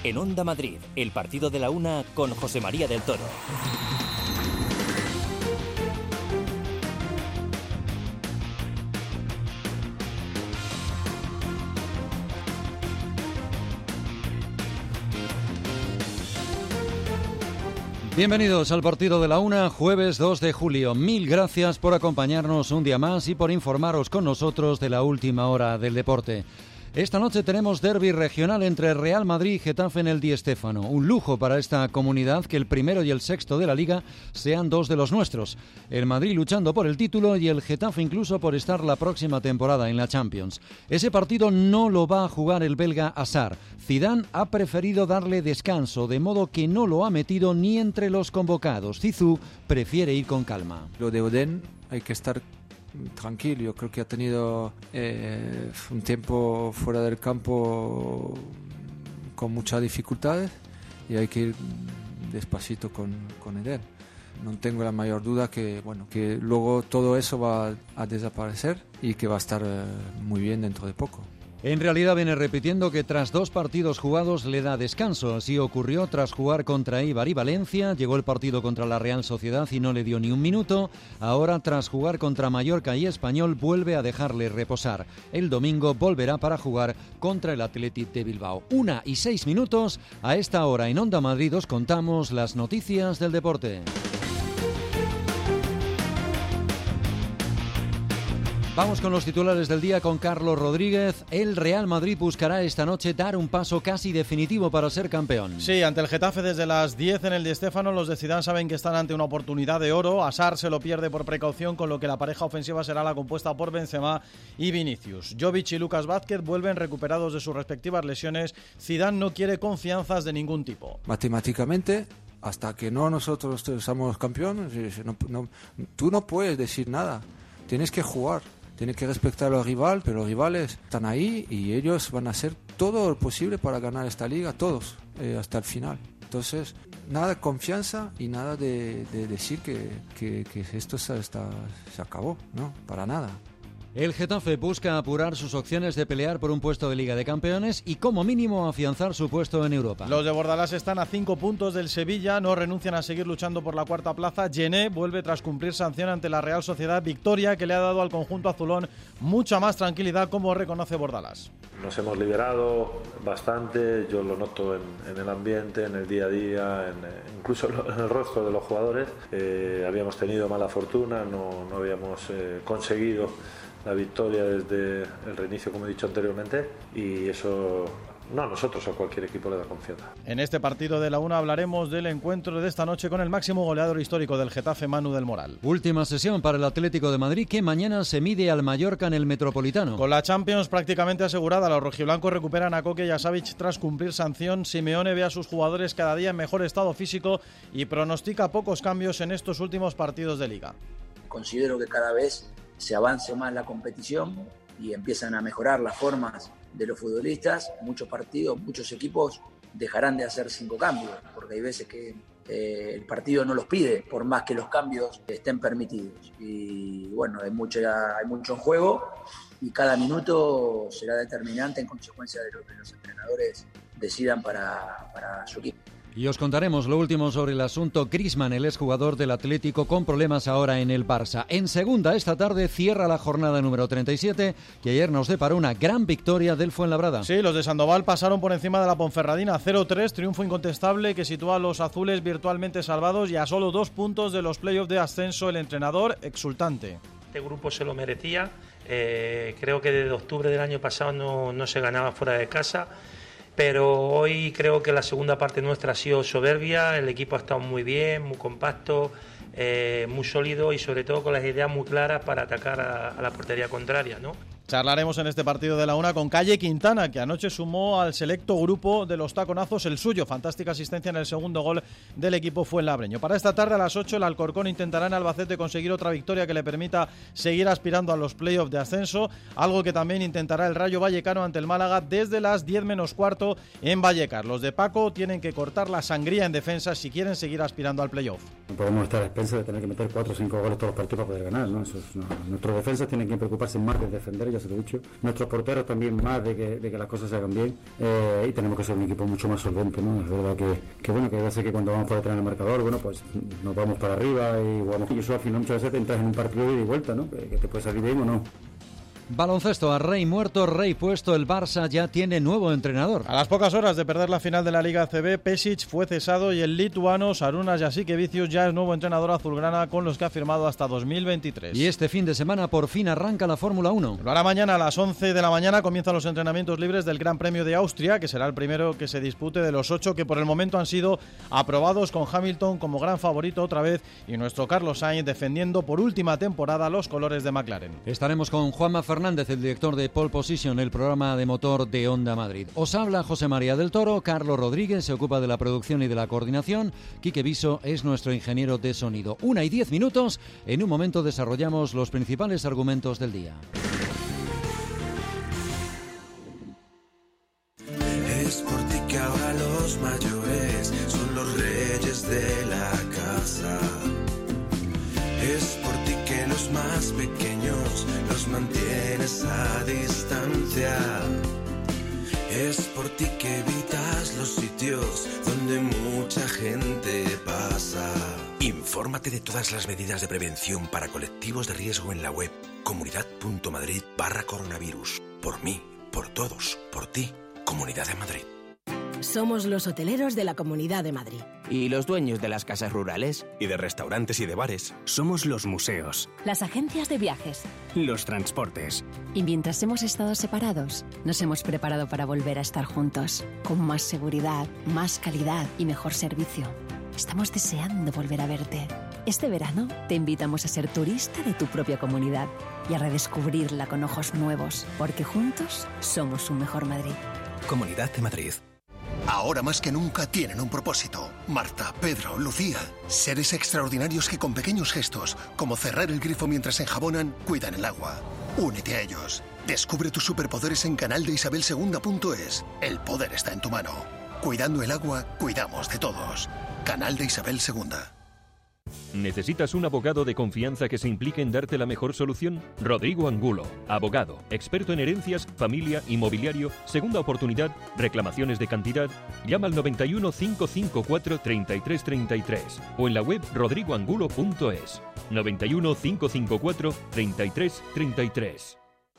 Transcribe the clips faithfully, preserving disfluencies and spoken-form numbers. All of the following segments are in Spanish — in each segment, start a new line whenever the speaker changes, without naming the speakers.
En Onda Madrid, el partido de la una con José María del Toro.
Bienvenidos al partido de la una, jueves dos de julio. Mil gracias por acompañarnos un día más y por informaros con nosotros de la última hora del deporte. Esta noche tenemos derbi regional entre Real Madrid y Getafe en el Di Stéfano. Un lujo para esta comunidad que el primero y el sexto de la Liga sean dos de los nuestros. El Madrid luchando por el título y el Getafe incluso por estar la próxima temporada en la Champions. Ese partido no lo va a jugar el belga Hazard. Zidane ha preferido darle descanso, de modo que no lo ha metido ni entre los convocados. Zizou prefiere ir con calma.
Lo de Oden hay que estar tranquilo. Yo creo que ha tenido eh, un tiempo fuera del campo con muchas dificultades y hay que ir despacito con, con Eden. No tengo la mayor duda que, bueno, que luego todo eso va a desaparecer y que va a estar eh, muy bien dentro de poco.
En realidad viene repitiendo que tras dos partidos jugados le da descanso. Así ocurrió tras jugar contra Eibar y Valencia. Llegó el partido contra la Real Sociedad y no le dio ni un minuto. Ahora, tras jugar contra Mallorca y Español, vuelve a dejarle reposar. El domingo volverá para jugar contra el Athletic de Bilbao. Una y seis minutos. A esta hora en Onda Madrid os contamos las noticias del deporte. Vamos con los titulares del día con Carlos Rodríguez. El Real Madrid buscará esta noche dar un paso casi definitivo para ser campeón.
Sí, ante el Getafe desde las diez en el Di Stéfano, los de Zidane saben que están ante una oportunidad de oro. Hazard se lo pierde por precaución, con lo que la pareja ofensiva será la compuesta por Benzema y Vinicius. Jovic y Lucas Vázquez vuelven recuperados de sus respectivas lesiones. Zidane no quiere confianzas de ningún tipo.
Matemáticamente, hasta que no nosotros somos campeones, no, no, tú no puedes decir nada. Tienes que jugar. Tienes que respetar al rival, pero los rivales están ahí y ellos van a hacer todo lo posible para ganar esta liga, todos, eh, hasta el final. Entonces, nada de confianza y nada de, de decir que, que, que esto se, está, se acabó, no, para nada.
El Getafe busca apurar sus opciones de pelear por un puesto de Liga de Campeones y como mínimo afianzar su puesto en Europa.
Los de Bordalás están a cinco puntos del Sevilla, no renuncian a seguir luchando por la cuarta plaza. Gené vuelve tras cumplir sanción ante la Real Sociedad, victoria que le ha dado al conjunto azulón mucha más tranquilidad, como reconoce Bordalás.
Nos hemos liberado bastante, yo lo noto en, en el ambiente, en el día a día, en, incluso en el rostro de los jugadores. Eh, habíamos tenido mala fortuna, no, no habíamos eh, conseguido la victoria desde el reinicio, como he dicho anteriormente, y eso no a nosotros, a cualquier equipo le da confianza.
En este partido de la una hablaremos del encuentro de esta noche con el máximo goleador histórico del Getafe, Manu del Moral.
Última sesión para el Atlético de Madrid, que mañana se mide al Mallorca en el Metropolitano.
Con la Champions prácticamente asegurada, los rojiblancos recuperan a Koke y a Savic tras cumplir sanción. Simeone ve a sus jugadores cada día en mejor estado físico y pronostica pocos cambios en estos últimos partidos de Liga.
Considero que cada vez se avance más la competición y empiezan a mejorar las formas de los futbolistas. Muchos partidos, muchos equipos dejarán de hacer cinco cambios, porque hay veces que eh, el partido no los pide, por más que los cambios estén permitidos. Y bueno, hay, mucha, hay mucho en juego y cada minuto será determinante en consecuencia de lo que los entrenadores decidan para, para su equipo.
Y os contaremos lo último sobre el asunto Griezmann, el exjugador del Atlético, con problemas ahora en el Barça. En segunda, esta tarde cierra la jornada número treinta y siete, que ayer nos deparó una gran victoria del Fuenlabrada.
Sí, los de Sandoval pasaron por encima de la Ponferradina cero tres, triunfo incontestable que sitúa a los azules virtualmente salvados y a solo dos puntos de los playoffs de ascenso. El entrenador exultante.
Este grupo se lo merecía, eh, creo que desde octubre del año pasado no, no se ganaba fuera de casa. Pero hoy creo que la segunda parte nuestra ha sido soberbia, el equipo ha estado muy bien, muy compacto, eh, muy sólido y sobre todo con las ideas muy claras para atacar a, a la portería contraria, ¿no?
Charlaremos en este partido de la una con Calle Quintana, que anoche sumó al selecto grupo de los taconazos el suyo. Fantástica asistencia en el segundo gol del equipo fuenlabreño. Para esta tarde a las ocho el Alcorcón intentará en Albacete conseguir otra victoria que le permita seguir aspirando a los playoffs de ascenso, algo que también intentará el Rayo Vallecano ante el Málaga desde las diez menos cuarto en Vallecas. Los de Paco tienen que cortar la sangría en defensa si quieren seguir aspirando al playoff.
No podemos estar a expensas de tener que meter cuatro o cinco goles todos los partidos para poder ganar, ¿no? Eso es, no. Nuestros defensas tienen que preocuparse más de defender ya se lo he dicho. Nuestros porteros también más de que, de que las cosas se hagan bien, eh, y tenemos que ser un equipo mucho más solvente, ¿no? Es verdad que, que bueno, que hay veces que cuando vamos por detrás en el marcador, bueno, pues nos vamos para arriba y bueno, y eso al final muchas veces te entras en un partido de ida y vuelta, ¿no? Que, que te puede salir bien o no.
Baloncesto, a rey muerto, rey puesto, el Barça ya tiene nuevo entrenador.
A las pocas horas de perder la final de la Liga A C B, Pešić fue cesado y el lituano Šarūnas Jasikevičius ya es nuevo entrenador azulgrana, con los que ha firmado hasta dos mil veintitrés.
Y este fin de semana por fin arranca la Fórmula uno.
Lo hará mañana a las once de la mañana, comienzan los entrenamientos libres del Gran Premio de Austria, que será el primero que se dispute de los ocho que por el momento han sido aprobados, con Hamilton como gran favorito otra vez y nuestro Carlos Sainz defendiendo por última temporada los colores de McLaren.
Estaremos con Juanma Fernández, el director de Pole Position, el programa de motor de Honda Madrid. Os habla José María del Toro, Carlos Rodríguez se ocupa de la producción y de la coordinación, Quique Viso es nuestro ingeniero de sonido. Una y diez minutos, en un momento desarrollamos los principales argumentos del día.
Es por ti que ahora los mayores son los reyes de la casa. Es por ti que los más pequeños los mantienes a distancia. Es por ti que evitas los sitios donde mucha gente pasa. Infórmate de todas las medidas de prevención para colectivos de riesgo en la web comunidad.madrid barra coronavirus. Por mí, por todos, por ti, Comunidad de Madrid.
Somos los hoteleros de la Comunidad de Madrid.
¿Y los dueños de las casas rurales?
Y de restaurantes y de bares.
Somos los museos.
Las agencias de viajes.
Los transportes.
Y mientras hemos estado separados, nos hemos preparado para volver a estar juntos. Con más seguridad, más calidad y mejor servicio. Estamos deseando volver a verte. Este verano te invitamos a ser turista de tu propia comunidad y a redescubrirla con ojos nuevos, porque juntos somos un mejor Madrid.
Comunidad de Madrid.
Ahora más que nunca tienen un propósito. Marta, Pedro, Lucía. Seres extraordinarios que con pequeños gestos, como cerrar el grifo mientras enjabonan, cuidan el agua. Únete a ellos. Descubre tus superpoderes en canal de isabel segunda punto es. El poder está en tu mano. Cuidando el agua, cuidamos de todos. Canal de Isabel segunda.
¿Necesitas un abogado de confianza que se implique en darte la mejor solución? Rodrigo Angulo, abogado, experto en herencias, familia, inmobiliario, segunda oportunidad, reclamaciones de cantidad. Llama al noventa y uno, cinco cinco cuatro, treinta y tres treinta y tres o en la web rodrigo angulo punto es. noventa y uno, cinco cinco cuatro, treinta y tres treinta y tres.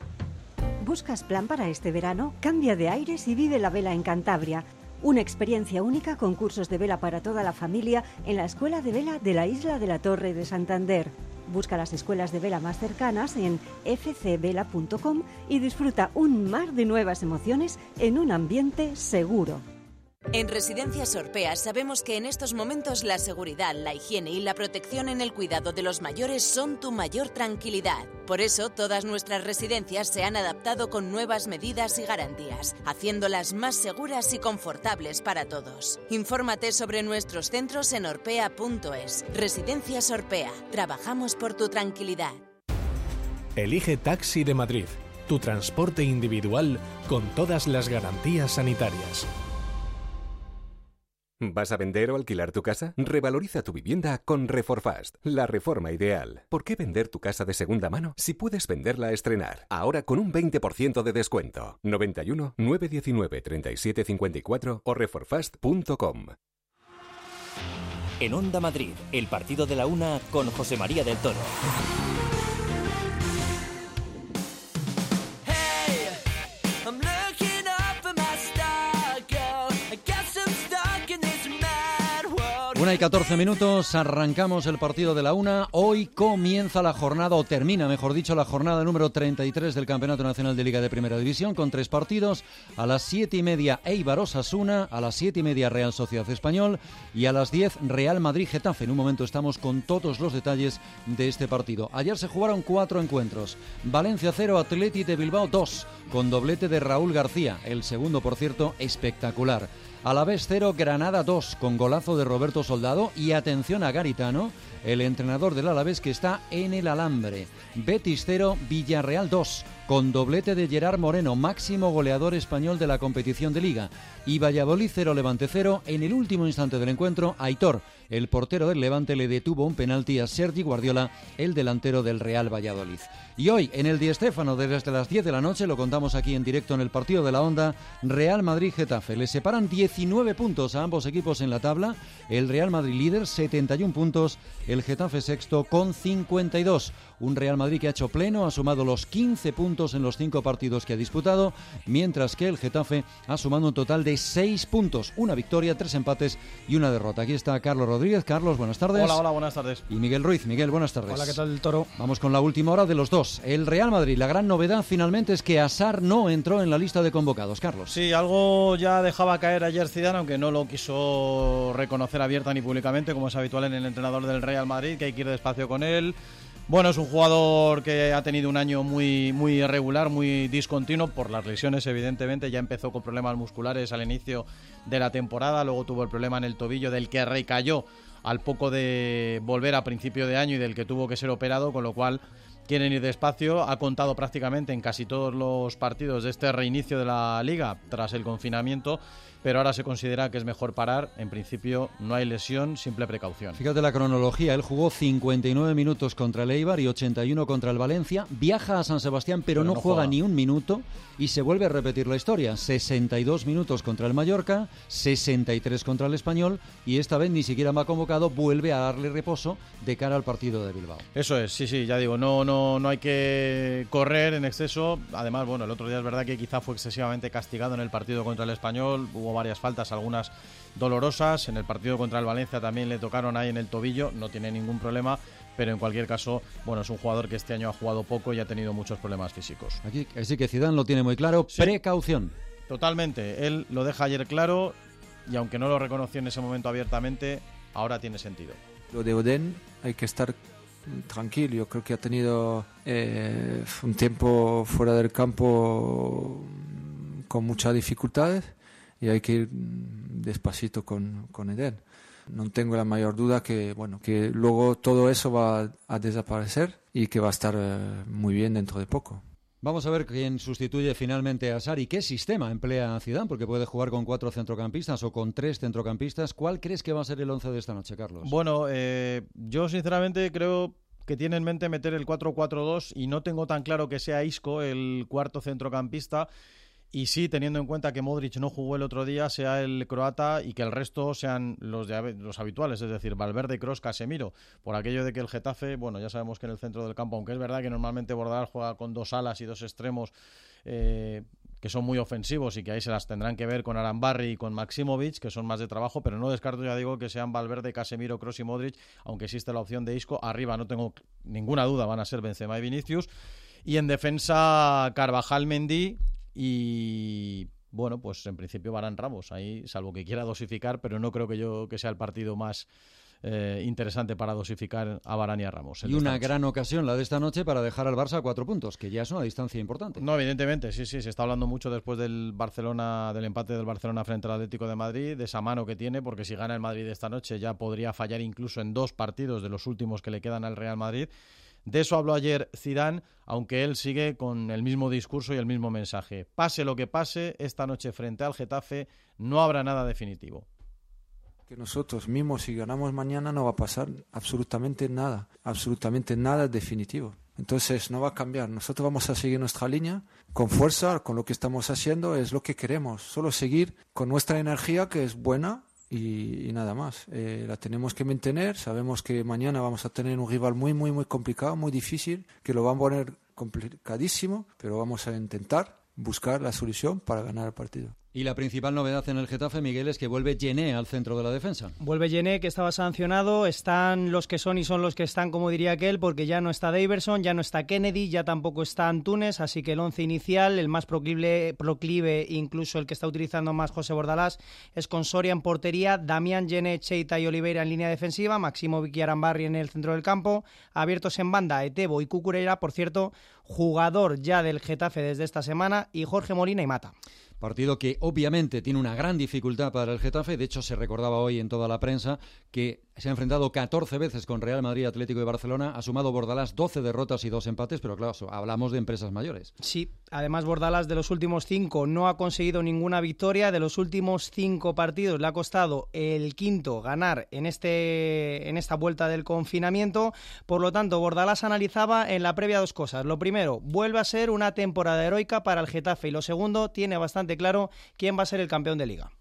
¿Buscas plan para este verano? Cambia de aires y vive la vela en Cantabria. Una experiencia única con cursos de vela para toda la familia en la Escuela de Vela de la Isla de la Torre de Santander. Busca las escuelas de vela más cercanas en f c vela punto com y disfruta un mar de nuevas emociones en un ambiente seguro.
En Residencias Orpea sabemos que en estos momentos la seguridad, la higiene y la protección en el cuidado de los mayores son tu mayor tranquilidad. Por eso, todas nuestras residencias se han adaptado con nuevas medidas y garantías, haciéndolas más seguras y confortables para todos. Infórmate sobre nuestros centros en orpea punto es. Residencias Orpea. Trabajamos por tu tranquilidad.
Elige Taxi de Madrid, tu transporte individual con todas las garantías sanitarias.
¿Vas a vender o alquilar tu casa? Revaloriza tu vivienda con Reforfast, la reforma ideal. ¿Por qué vender tu casa de segunda mano si puedes venderla a estrenar? Ahora con un veinte por ciento de descuento. noventa y uno, nueve diecinueve, treinta y siete cincuenta y cuatro o reforfast punto com.
En Onda Madrid, el partido de la una con José María del Toro.
Una y catorce minutos, arrancamos el partido de la una. Hoy comienza la jornada, o termina, mejor dicho, la jornada número treinta y tres del Campeonato Nacional de Liga de Primera División, con tres partidos. A las siete y media Eibar Osasuna, a las siete y media Real Sociedad Español y a las diez Real Madrid Getafe. En un momento estamos con todos los detalles de este partido. Ayer se jugaron cuatro encuentros. Valencia cero, Atleti de Bilbao dos, con doblete de Raúl García. El segundo, por cierto, espectacular. Alavés cero, Granada dos, con golazo de Roberto Soldado. Y atención a Garitano, el entrenador del Alavés, que está en el alambre. Betis cero, Villarreal dos, con doblete de Gerard Moreno, máximo goleador español de la competición de Liga. Y Valladolid cero, Levante cero. En el último instante del encuentro, Aitor, el portero del Levante, le detuvo un penalti a Sergi Guardiola, el delantero del Real Valladolid. Y hoy, en el Di Stéfano, desde las diez de la noche, lo contamos aquí en directo en el partido de la Onda, Real Madrid-Getafe. Le separan diecinueve puntos a ambos equipos en la tabla. El Real Madrid líder, setenta y un puntos. El Getafe sexto con cincuenta y dos. Un Real Madrid que ha hecho pleno, ha sumado los quince puntos en los cinco partidos que ha disputado, mientras que el Getafe ha sumado un total de seis puntos. Una victoria, tres empates y una derrota. Aquí está Carlos Rodríguez. Carlos, buenas tardes.
Hola, hola, buenas tardes.
Y Miguel Ruiz. Miguel, buenas tardes.
Hola, ¿qué tal, Toro?
Vamos con la última hora de los dos. El Real Madrid, la gran novedad finalmente es que Hazard no entró en la lista de convocados. Carlos.
Sí, algo ya dejaba caer ayer Zidane, aunque no lo quiso reconocer abierta ni públicamente, como es habitual en el entrenador del Real Madrid, que hay que ir despacio con él. Bueno, es un jugador que ha tenido un año muy, muy irregular, muy discontinuo por las lesiones, evidentemente. Ya empezó con problemas musculares al inicio de la temporada, luego tuvo el problema en el tobillo del que recayó al poco de volver a principio de año y del que tuvo que ser operado, con lo cual quieren ir despacio. Ha contado prácticamente en casi todos los partidos de este reinicio de la Liga tras el confinamiento, pero ahora se considera que es mejor parar. En principio no hay lesión, simple precaución.
Fíjate la cronología, él jugó cincuenta y nueve minutos contra el Eibar y ochenta y uno contra el Valencia, viaja a San Sebastián pero, pero no, no juega, juega ni un minuto y se vuelve a repetir la historia, sesenta y dos minutos contra el Mallorca, sesenta y tres contra el Español y esta vez ni siquiera me ha convocado, vuelve a darle reposo de cara al partido de Bilbao.
Eso es, sí, sí, ya digo, no, no, no hay que correr en exceso. Además, bueno, el otro día es verdad que quizá fue excesivamente castigado en el partido contra el Español, hubo varias faltas, algunas dolorosas. En el partido contra el Valencia también le tocaron ahí en el tobillo, no tiene ningún problema, pero en cualquier caso, bueno, es un jugador que este año ha jugado poco y ha tenido muchos problemas físicos.
Aquí, así que Zidane lo tiene muy claro, sí, precaución.
Totalmente, él lo deja ayer claro y aunque no lo reconoció en ese momento abiertamente, ahora tiene sentido.
Lo de Oden hay que estar tranquilo, yo creo que ha tenido eh, un tiempo fuera del campo con muchas dificultades y hay que ir despacito con, con Eden. No tengo la mayor duda que, bueno, que luego todo eso va a desaparecer y que va a estar eh, muy bien dentro de poco.
Vamos a ver quién sustituye finalmente a Hazard y qué sistema emplea Zidane, porque puede jugar con cuatro centrocampistas o con tres centrocampistas. ¿Cuál crees que va a ser el once de esta noche, Carlos?
Bueno, eh, yo sinceramente creo que tiene en mente meter el cuatro cuatro dos y no tengo tan claro que sea Isco el cuarto centrocampista. Y sí, teniendo en cuenta que Modric no jugó el otro día, sea el croata y que el resto sean los, de, los habituales, es decir, Valverde, Kroos, Casemiro. Por aquello de que el Getafe, bueno, ya sabemos que en el centro del campo, aunque es verdad que normalmente Bordalás juega con dos alas y dos extremos eh, que son muy ofensivos y que ahí se las tendrán que ver con Arambarri y con Maximovic, que son más de trabajo, pero no descarto, ya digo, que sean Valverde, Casemiro, Kroos y Modric, aunque existe la opción de Isco. Arriba no tengo ninguna duda, van a ser Benzema y Vinicius. Y en defensa, Carvajal, Mendy. Y bueno, pues en principio Varane, Ramos, ahí salvo que quiera dosificar, pero no creo que yo que sea el partido más eh, interesante para dosificar a Varane y a Ramos.
Y una gran ocasión la de esta noche para dejar al Barça a cuatro puntos, que ya es una distancia importante.
No, evidentemente, sí, sí, se está hablando mucho después del Barcelona, del empate del Barcelona frente al Atlético de Madrid, de esa mano que tiene, porque si gana el Madrid esta noche ya podría fallar incluso en dos partidos de los últimos que le quedan al Real Madrid. De eso habló ayer Zidane, aunque él sigue con el mismo discurso y el mismo mensaje. Pase lo que pase, esta noche frente al Getafe no habrá nada definitivo.
Que nosotros mismos, si ganamos mañana, no va a pasar absolutamente nada, absolutamente nada definitivo. Entonces no va a cambiar. Nosotros vamos a seguir nuestra línea con fuerza, con lo que estamos haciendo, es lo que queremos. Solo seguir con nuestra energía, que es buena. Y, y nada más, eh, la tenemos que mantener. Sabemos que mañana vamos a tener un rival muy, muy, muy complicado, muy difícil, que lo van a poner complicadísimo, pero vamos a intentar buscar la solución para ganar el partido.
Y la principal novedad en el Getafe, Miguel, es que vuelve Yené al centro de la defensa.
Vuelve Yené, que estaba sancionado. Están los que son y son los que están, como diría aquel, porque ya no está Daverson, ya no está Kennedy, ya tampoco está Antunes, así que el once inicial, el más proclive, proclive, incluso el que está utilizando más José Bordalás, es con Soria en portería, Damián, Yené, Cheita y Oliveira en línea defensiva, Maximovic y Arambarri en el centro del campo, abiertos en banda Etebo y Cucurella, por cierto, jugador ya del Getafe desde esta semana, y Jorge Molina y Mata.
Partido que obviamente tiene una gran dificultad para el Getafe. De hecho, se recordaba hoy en toda la prensa que se ha enfrentado catorce veces con Real Madrid, Atlético y Barcelona, ha sumado Bordalás doce derrotas y dos empates, pero claro, hablamos de empresas mayores.
Sí, además Bordalás de los últimos cinco no ha conseguido ninguna victoria, de los últimos cinco partidos le ha costado el quinto ganar en, este, en esta vuelta del confinamiento, por lo tanto Bordalás analizaba en la previa dos cosas. Lo primero, vuelve a ser una temporada heroica para el Getafe y lo segundo, tiene bastante claro quién va a ser el campeón de Liga.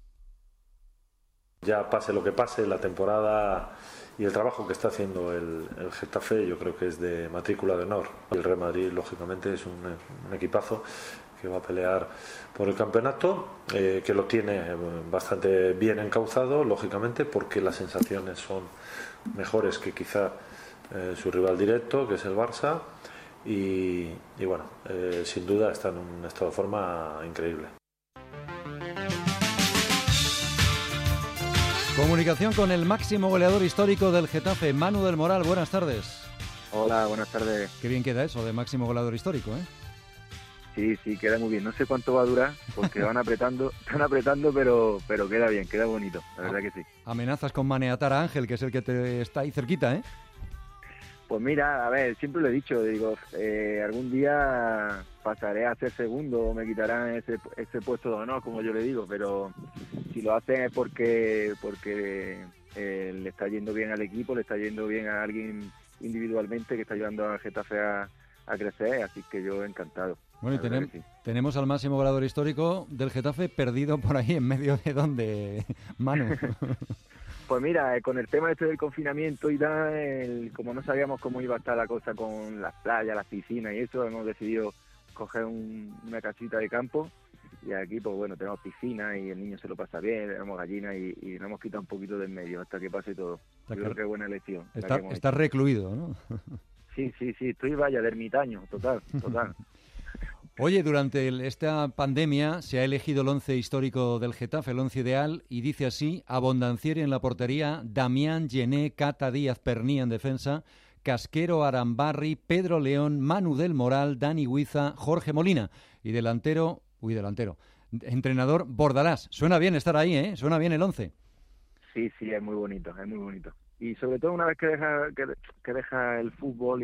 Ya pase lo que pase, la temporada y el trabajo que está haciendo el, el Getafe yo creo que es de matrícula de honor. El Real Madrid, lógicamente, es un, un equipazo que va a pelear por el campeonato, eh, que lo tiene bastante bien encauzado, lógicamente, porque las sensaciones son mejores que quizá eh, su rival directo, que es el Barça, y, y bueno, eh, sin duda está en un estado de forma increíble.
Comunicación con el máximo goleador histórico del Getafe, Manu del Moral. Buenas tardes.
Hola, buenas tardes.
Qué bien queda eso de máximo goleador histórico, ¿eh?
Sí, sí, queda muy bien. No sé cuánto va a durar, porque van apretando, están apretando, pero, pero queda bien, queda bonito, la verdad que sí.
Amenazas con maneatar a Ángel, que es el que te está ahí cerquita, ¿eh?
Pues mira, a ver, siempre lo he dicho, digo, eh, algún día pasaré a ser segundo o me quitarán ese, ese puesto de honor, como yo le digo, pero si lo hacen es porque porque eh, le está yendo bien al equipo, le está yendo bien a alguien individualmente que está ayudando a Getafe a, a crecer, así que yo encantado.
Bueno, y tenem, sí. tenemos al máximo goleador histórico del Getafe perdido por ahí en medio de donde, Manu.
Pues mira, con el tema este del confinamiento y tal, el, como no sabíamos cómo iba a estar la cosa con las playas, las piscinas y eso, hemos decidido coger un, una casita de campo y aquí pues bueno, tenemos piscina y el niño se lo pasa bien, tenemos gallinas y, y nos hemos quitado un poquito del medio hasta que pase todo. Yo creo que es buena elección.
Está, está recluido, ¿no?
Sí, sí, sí, estoy vaya de ermitaño, total, total.
Oye, durante el, esta pandemia se ha elegido el once histórico del Getafe, el once ideal, y dice así: Abondancieri en la portería, Damián, Gené, Cata, Díaz, Perní en defensa, Casquero, Arambarri, Pedro León, Manu del Moral, Dani Huiza, Jorge Molina, y delantero, uy, delantero, entrenador Bordalás. Suena bien estar ahí, ¿eh? Suena bien el once.
Sí, sí, es muy bonito, es muy bonito. Y sobre todo una vez que deja, que, que deja el fútbol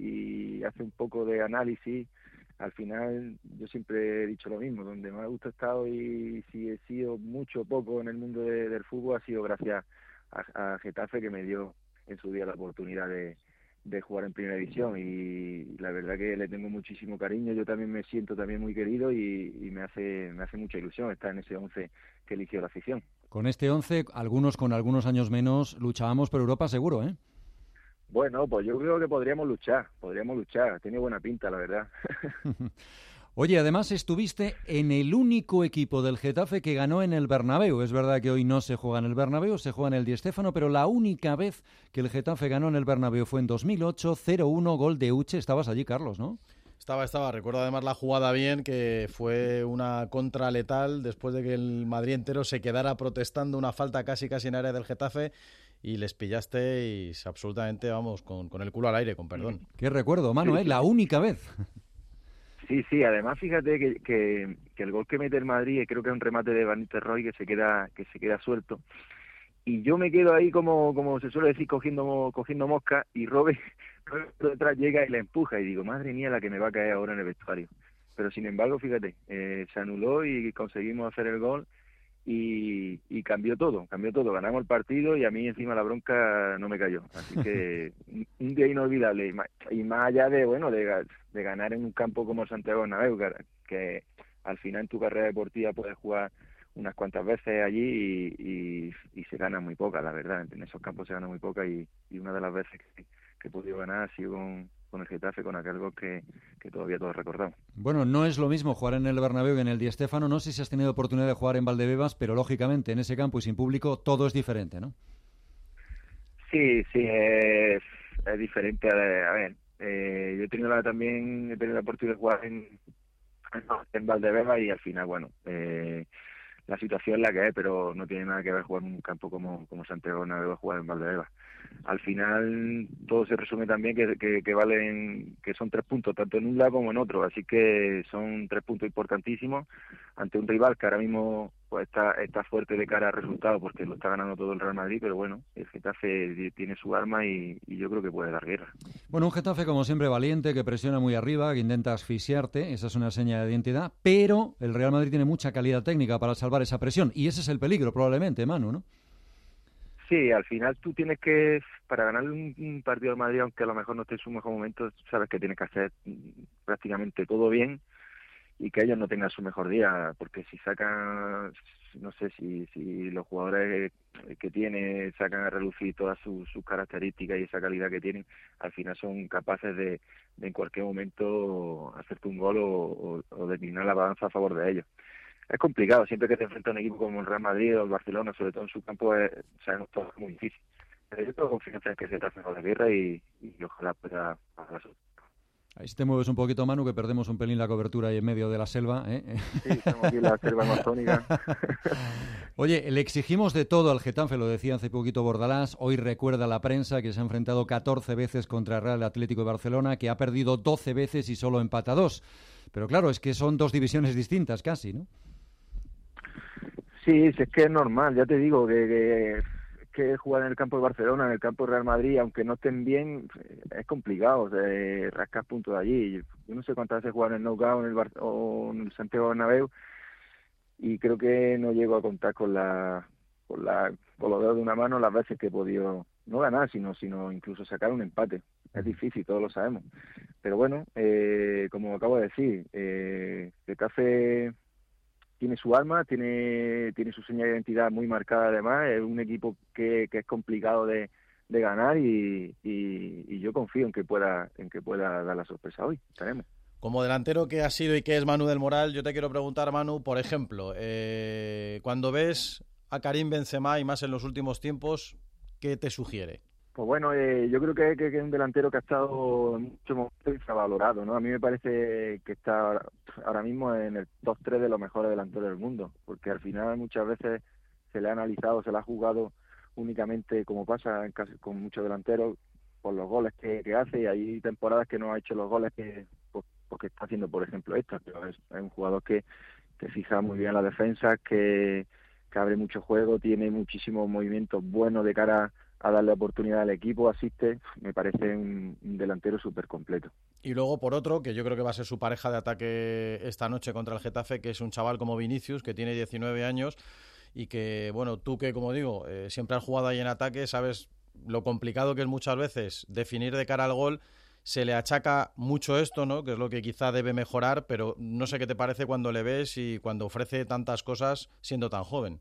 y, y hace un poco de análisis, al final yo siempre he dicho lo mismo, donde más gusto he estado y si he sido mucho o poco en el mundo de, del fútbol ha sido gracias a, a Getafe, que me dio en su día la oportunidad de, de jugar en primera división, y la verdad que le tengo muchísimo cariño. Yo también me siento también muy querido y, y me hace me hace mucha ilusión estar en ese once que eligió la afición. Con este once, algunos con algunos años menos, luchábamos por Europa seguro, ¿eh? Bueno, pues yo creo que podríamos luchar, podríamos luchar. Tiene buena pinta, la verdad.
Oye, además estuviste en el único equipo del Getafe que ganó en el Bernabéu. Es verdad que hoy no se juega en el Bernabéu, se juega en el Di Stéfano, pero la única vez que el Getafe ganó en el Bernabéu fue en dos mil ocho, cero uno, gol de Uche. Estabas allí, Carlos, ¿no?
Estaba, estaba. Recuerdo además la jugada bien, que fue una contra letal después de que el Madrid entero se quedara protestando una falta casi casi en área del Getafe y les pillaste y absolutamente, vamos, con, con el culo al aire, con perdón.
Qué recuerdo, Manu, ¿eh? La única vez.
Sí, sí, además fíjate que, que, que el gol que mete el Madrid creo que es un remate de Van Nistelrooy que se queda que se queda suelto. Y yo me quedo ahí como como se suele decir cogiendo cogiendo mosca y Robert detrás llega y la empuja y digo, madre mía, la que me va a caer ahora en el vestuario. Pero sin embargo, fíjate, eh, se anuló y conseguimos hacer el gol y, y cambió todo, cambió todo. Ganamos el partido y a mí encima la bronca no me cayó. Así que un día inolvidable y más, y más allá de bueno de, de ganar en un campo como Santiago Bernabéu, que, que al final en tu carrera deportiva puedes jugar unas cuantas veces allí y, y, y se gana muy poca, la verdad. En esos campos se gana muy poca y, y una de las veces que, que he podido ganar ha sido con, con el Getafe, con aquel gol que, que todavía todos recordamos.
Bueno, no es lo mismo jugar en el Bernabéu que en el Di Stéfano. No sé si has tenido oportunidad de jugar en Valdebebas, pero lógicamente en ese campo y sin público todo es diferente, ¿no?
Sí, sí, es, es diferente. A, a ver, eh, yo he tenido la, también he tenido la oportunidad de jugar en, en Valdebebas y al final, bueno, eh, la situación es la que es, pero no tiene nada que ver jugar en un campo como, como Santiago Bernabéu, jugar en Valdebebas. Al final todo se resume también que, que, que valen, que son tres puntos, tanto en un lado como en otro, así que son tres puntos importantísimos ante un rival que ahora mismo pues está, está fuerte de cara al resultado porque lo está ganando todo el Real Madrid, pero bueno, el Getafe tiene su arma y, y yo creo que puede dar guerra.
Bueno, un Getafe como siempre valiente, que presiona muy arriba, que intenta asfixiarte, esa es una seña de identidad, pero el Real Madrid tiene mucha calidad técnica para salvar esa presión y ese es el peligro probablemente, Manu, ¿no?
Sí, al final tú tienes que, para ganar un, un partido de Madrid, aunque a lo mejor no esté en su mejor momento, sabes que tienes que hacer prácticamente todo bien y que ellos no tengan su mejor día, porque si sacan, no sé, si, si los jugadores que tienen sacan a relucir todas sus, sus características y esa calidad que tienen, al final son capaces de, de en cualquier momento hacerte un gol o, o, o declinar la balanza a favor de ellos. Es complicado, siempre que te enfrentas a un equipo como el Real Madrid o el Barcelona, sobre todo en su campo, es, sabemos todo es muy difícil. Pero yo tengo confianza en que se trate con la guerra y, y ojalá pueda pasar.
Ahí si te mueves un poquito, Manu, que perdemos un pelín la cobertura ahí en medio de la selva, ¿eh?
Sí, estamos aquí en la selva amazónica.
Oye, le exigimos de todo al Getafe, lo decía hace poquito Bordalás, hoy recuerda la prensa que se ha enfrentado catorce veces contra el Real Atlético de Barcelona, que ha perdido doce veces y solo empata dos. Pero claro, es que son dos divisiones distintas casi, ¿no?
Sí, es que es normal, ya te digo, que, que, que jugar en el campo de Barcelona, en el campo de Real Madrid, aunque no estén bien, es complicado, o sea, rascar puntos de allí. Yo no sé cuántas veces jugar en el Nou Camp o en el, Bar- o en el Santiago Bernabéu, y creo que no llego a contar con la con, la, con los dedos de una mano las veces que he podido, no ganar, sino sino incluso sacar un empate. Es difícil, todos lo sabemos. Pero bueno, eh, como acabo de decir, eh, Getafe tiene su arma, tiene tiene su señal de identidad muy marcada además, es un equipo que, que es complicado de, de ganar y, y, y yo confío en que pueda en que pueda dar la sorpresa hoy, estaremos.
Como delantero que ha sido y que es Manu del Moral, yo te quiero preguntar, Manu, por ejemplo, eh, cuando ves a Karim Benzema y más en los últimos tiempos, ¿qué te sugiere?
Pues bueno, eh, yo creo que, que, que es un delantero que ha estado en muchos momentos infravalorado, ¿no? A mí me parece que está ahora mismo en el top tres de los mejores delanteros del mundo, porque al final muchas veces se le ha analizado, se le ha jugado únicamente, como pasa en casi, con muchos delanteros, por los goles que, que hace, y hay temporadas que no ha hecho los goles que pues, porque está haciendo, por ejemplo, esta, pero es, es un jugador que, que fija muy bien la defensa, que, que abre mucho juego, tiene muchísimos movimientos buenos de cara a darle oportunidad al equipo, asiste, me parece un, un delantero súper completo.
Y luego por otro, que yo creo que va a ser su pareja de ataque esta noche contra el Getafe, que es un chaval como Vinicius, que tiene diecinueve años y que, bueno, tú que, como digo, eh, siempre has jugado ahí en ataque, sabes lo complicado que es muchas veces definir de cara al gol. Se le achaca mucho esto, ¿no? Que es lo que quizá debe mejorar, pero no sé qué te parece cuando le ves y cuando ofrece tantas cosas siendo tan joven.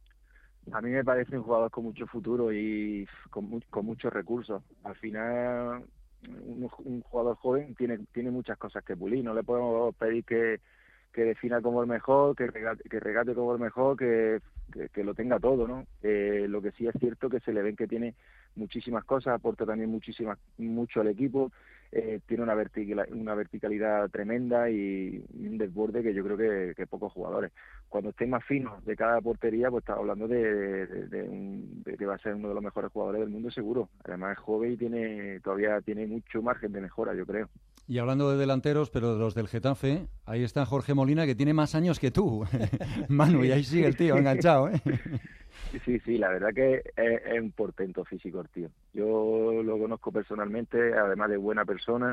A mí me parece un jugador con mucho futuro y con, mu- con muchos recursos. Al final, un, un jugador joven tiene tiene muchas cosas que pulir. No le podemos pedir que, que defina como el mejor, que regate, que regate como el mejor, que, que, que lo tenga todo, ¿no? Eh, lo que sí es cierto que se le ven que tiene muchísimas cosas, aporta también muchísimas mucho al equipo, eh, tiene una, vertical, una verticalidad tremenda y un desborde que yo creo que, que pocos jugadores. Cuando estén más finos de cada portería, pues estamos hablando de, de, de, un, de que va a ser uno de los mejores jugadores del mundo seguro. Además es joven y tiene todavía tiene mucho margen de mejora, yo creo.
Y hablando de delanteros, pero de los del Getafe, ahí está Jorge Molina, que tiene más años que tú, Manu, y ahí sigue el tío enganchado, ¿eh?
Sí, sí, la verdad que es, es un portento físico el tío. Yo lo conozco personalmente, además de buena persona,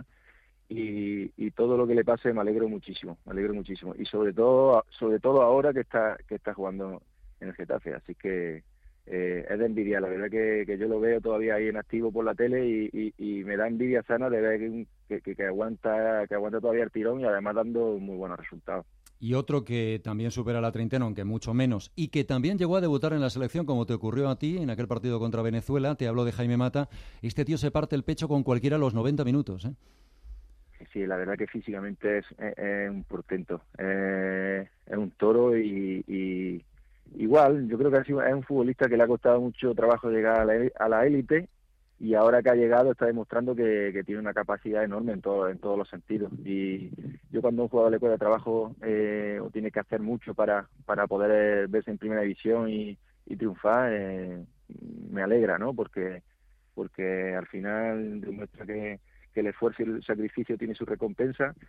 y, y todo lo que le pase me alegro muchísimo, me alegro muchísimo. Y sobre todo sobre todo ahora que está que está jugando en el Getafe, así que eh, es de envidia. La verdad que, que yo lo veo todavía ahí en activo por la tele y, y, y me da envidia sana de ver que, que, que aguanta que aguanta todavía el tirón y además dando muy buenos resultados.
Y otro que también supera la treintena, aunque mucho menos, y que también llegó a debutar en la selección, como te ocurrió a ti en aquel partido contra Venezuela, te hablo de Jaime Mata. Este tío se parte el pecho con cualquiera a los noventa minutos, ¿eh?
Sí, la verdad que físicamente es, es, es un portento, es, es un toro y, y igual, yo creo que ha sido, es un futbolista que le ha costado mucho trabajo llegar a la, a la élite y ahora que ha llegado está demostrando que, que tiene una capacidad enorme en, todo, en todos los sentidos. Y yo cuando a un jugador le cuesta trabajo eh, o tiene que hacer mucho para, para poder verse en primera división y, y triunfar, eh, me alegra, ¿no? Porque, porque al final demuestra que, que el esfuerzo y el sacrificio tiene su recompensa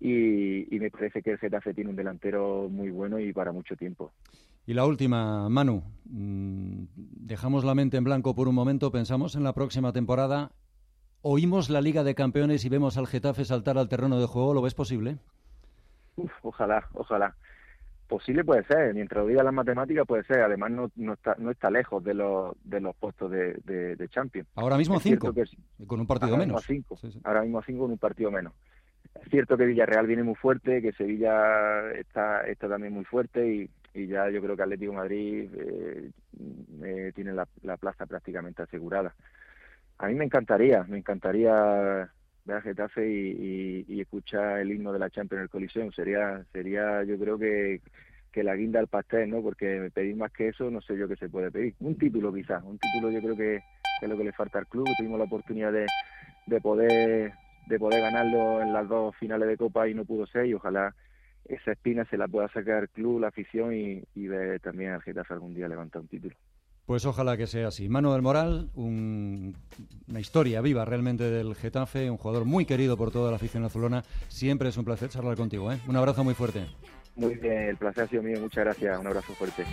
y, y me parece que el Getafe tiene un delantero muy bueno y para mucho tiempo.
Y la última, Manu, dejamos la mente en blanco por un momento, pensamos en la próxima temporada, oímos la Liga de Campeones y vemos al Getafe saltar al terreno de juego, ¿lo ves posible?
Uf, ojalá, ojalá. Posible puede ser, mientras oiga las matemáticas puede ser, además no, no está no está lejos de los de los puestos de, de, de Champions.
Ahora mismo a cinco, que, con un partido
ahora
menos.
Mismo a cinco,
sí, sí.
Ahora mismo a cinco con un partido menos. Es cierto que Villarreal viene muy fuerte, que Sevilla está está también muy fuerte y, y ya yo creo que Atlético de Madrid eh, eh, tiene la, la plaza prácticamente asegurada. A mí me encantaría, me encantaría ver a Getafe y, y, y escuchar el himno de la Champions en el Coliseum. Sería, sería yo creo que, que la guinda al pastel, ¿no? Porque pedir más que eso, no sé yo qué se puede pedir. Un título quizás, un título yo creo que, que es lo que le falta al club. Tuvimos la oportunidad de, de poder de poder ganarlo en las dos finales de Copa y no pudo ser, y ojalá esa espina se la pueda sacar el club, la afición y, y ver también al Getafe algún día levantar un título.
Pues ojalá que sea así. Manu del Moral, un, una historia viva realmente del Getafe, un jugador muy querido por toda la afición azulona. Siempre es un placer charlar contigo, ¿eh? Un abrazo muy fuerte.
Muy bien, el placer ha sido mío, muchas gracias, un abrazo fuerte.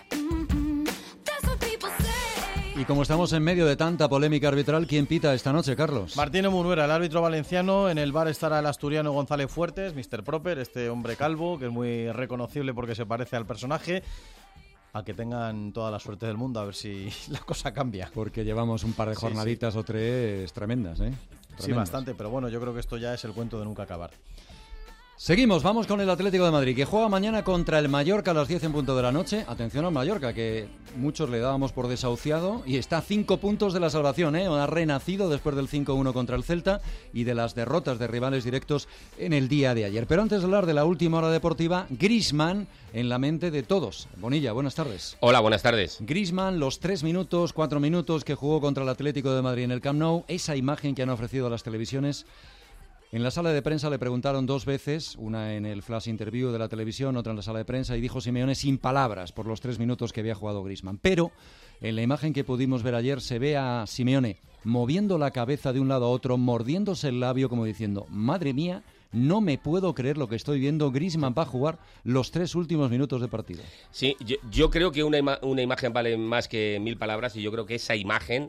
Y como estamos en medio de tanta polémica arbitral, ¿quién pita esta noche, Carlos?
Martínez Munuera, el árbitro valenciano. En el bar estará el asturiano González Fuertes, mister Proper, este hombre calvo, que es muy reconocible porque se parece al personaje. A que tengan toda la suerte del mundo, a ver si la cosa cambia.
Porque llevamos un par de jornaditas sí, sí. o tres tremendas, ¿eh? Tremendas.
Sí, bastante, pero bueno, yo creo que esto ya es el cuento de nunca acabar.
Seguimos, vamos con el Atlético de Madrid, que juega mañana contra el Mallorca a las diez en punto de la noche. Atención al Mallorca, que muchos le dábamos por desahuciado y está a cinco puntos de la salvación, ¿eh? Ha renacido después del cinco uno contra el Celta y de las derrotas de rivales directos en el día de ayer. Pero antes de hablar de la última hora deportiva, Griezmann en la mente de todos. Bonilla, buenas tardes.
Hola, buenas tardes.
Griezmann, los tres minutos, cuatro minutos que jugó contra el Atlético de Madrid en el Camp Nou, esa imagen que han ofrecido a las televisiones. En la sala de prensa le preguntaron dos veces, una en el flash interview de la televisión, otra en la sala de prensa, y dijo Simeone sin palabras por los tres minutos que había jugado Griezmann. Pero en la imagen que pudimos ver ayer se ve a Simeone moviendo la cabeza de un lado a otro, mordiéndose el labio como diciendo, madre mía, no me puedo creer lo que estoy viendo, Griezmann va a jugar los tres últimos minutos de partido.
Sí, yo, yo creo que una, ima- una imagen vale más que mil palabras y yo creo que esa imagen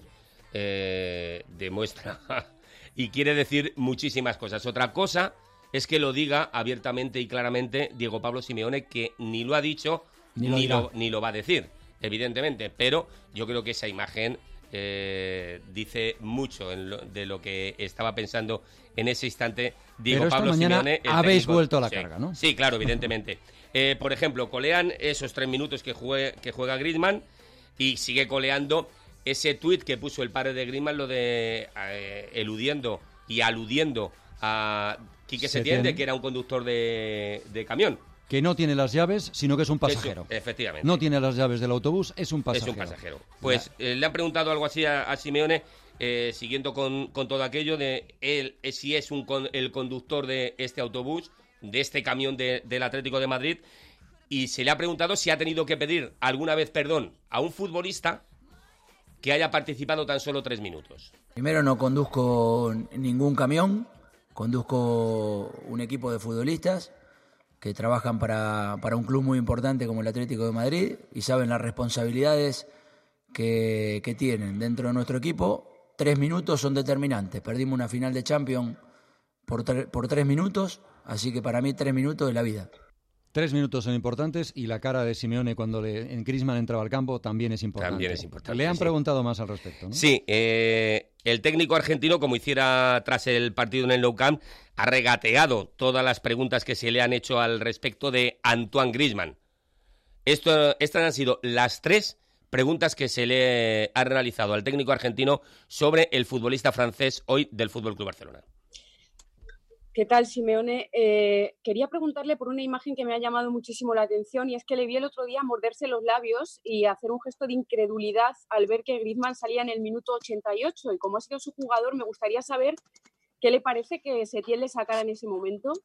eh, demuestra... y quiere decir muchísimas cosas. Otra cosa es que lo diga abiertamente y claramente Diego Pablo Simeone, que ni lo ha dicho ni lo, ni lo, ni lo va a decir, evidentemente. Pero yo creo que esa imagen eh, dice mucho en lo, de lo que estaba pensando en ese instante Diego
Pero esta
Pablo
mañana
Simeone.
Habéis
técnico.
vuelto a la
sí.
carga, ¿no?
Sí, claro, evidentemente. eh, por ejemplo, colean esos tres minutos que, juegue, que juega Griezmann y sigue coleando ese tuit que puso el padre de Griezmann, lo de eh, eludiendo y aludiendo a Quique Setién, de que era un conductor de, de camión.
Que no tiene las llaves, sino que es un pasajero.
Eso, efectivamente.
No tiene las llaves del autobús, es un pasajero.
Es un pasajero. Pues eh, le han preguntado algo así a, a Simeone, eh, siguiendo con, con todo aquello de él, eh, si es un con, el conductor de este autobús, de este camión de, del Atlético de Madrid, y se le ha preguntado si ha tenido que pedir alguna vez perdón a un futbolista que haya participado tan solo tres minutos.
Primero, no conduzco ningún camión, conduzco un equipo de futbolistas que trabajan para, para un club muy importante como el Atlético de Madrid y saben las responsabilidades que, que tienen dentro de nuestro equipo. Tres minutos son determinantes. Perdimos una final de Champions por, tre- por tres minutos, así que para mí tres minutos es la vida.
Tres minutos son importantes y la cara de Simeone cuando le, en Griezmann entraba al campo también es importante.
También es importante.
Le han
sí.
preguntado más al respecto, ¿no?
Sí, eh, el técnico argentino, como hiciera tras el partido en el Nou Camp, ha regateado todas las preguntas que se le han hecho al respecto de Antoine Griezmann. Esto, estas han sido las tres preguntas que se le han realizado al técnico argentino sobre el futbolista francés hoy del F C Barcelona.
¿Qué tal, Simeone? Eh, quería preguntarle por una imagen que me ha llamado muchísimo la atención y es que le vi el otro día morderse los labios y hacer un gesto de incredulidad al ver que Griezmann salía en el minuto ochenta y ocho y como ha sido su jugador me gustaría saber qué le parece que Setién le sacara en ese momento.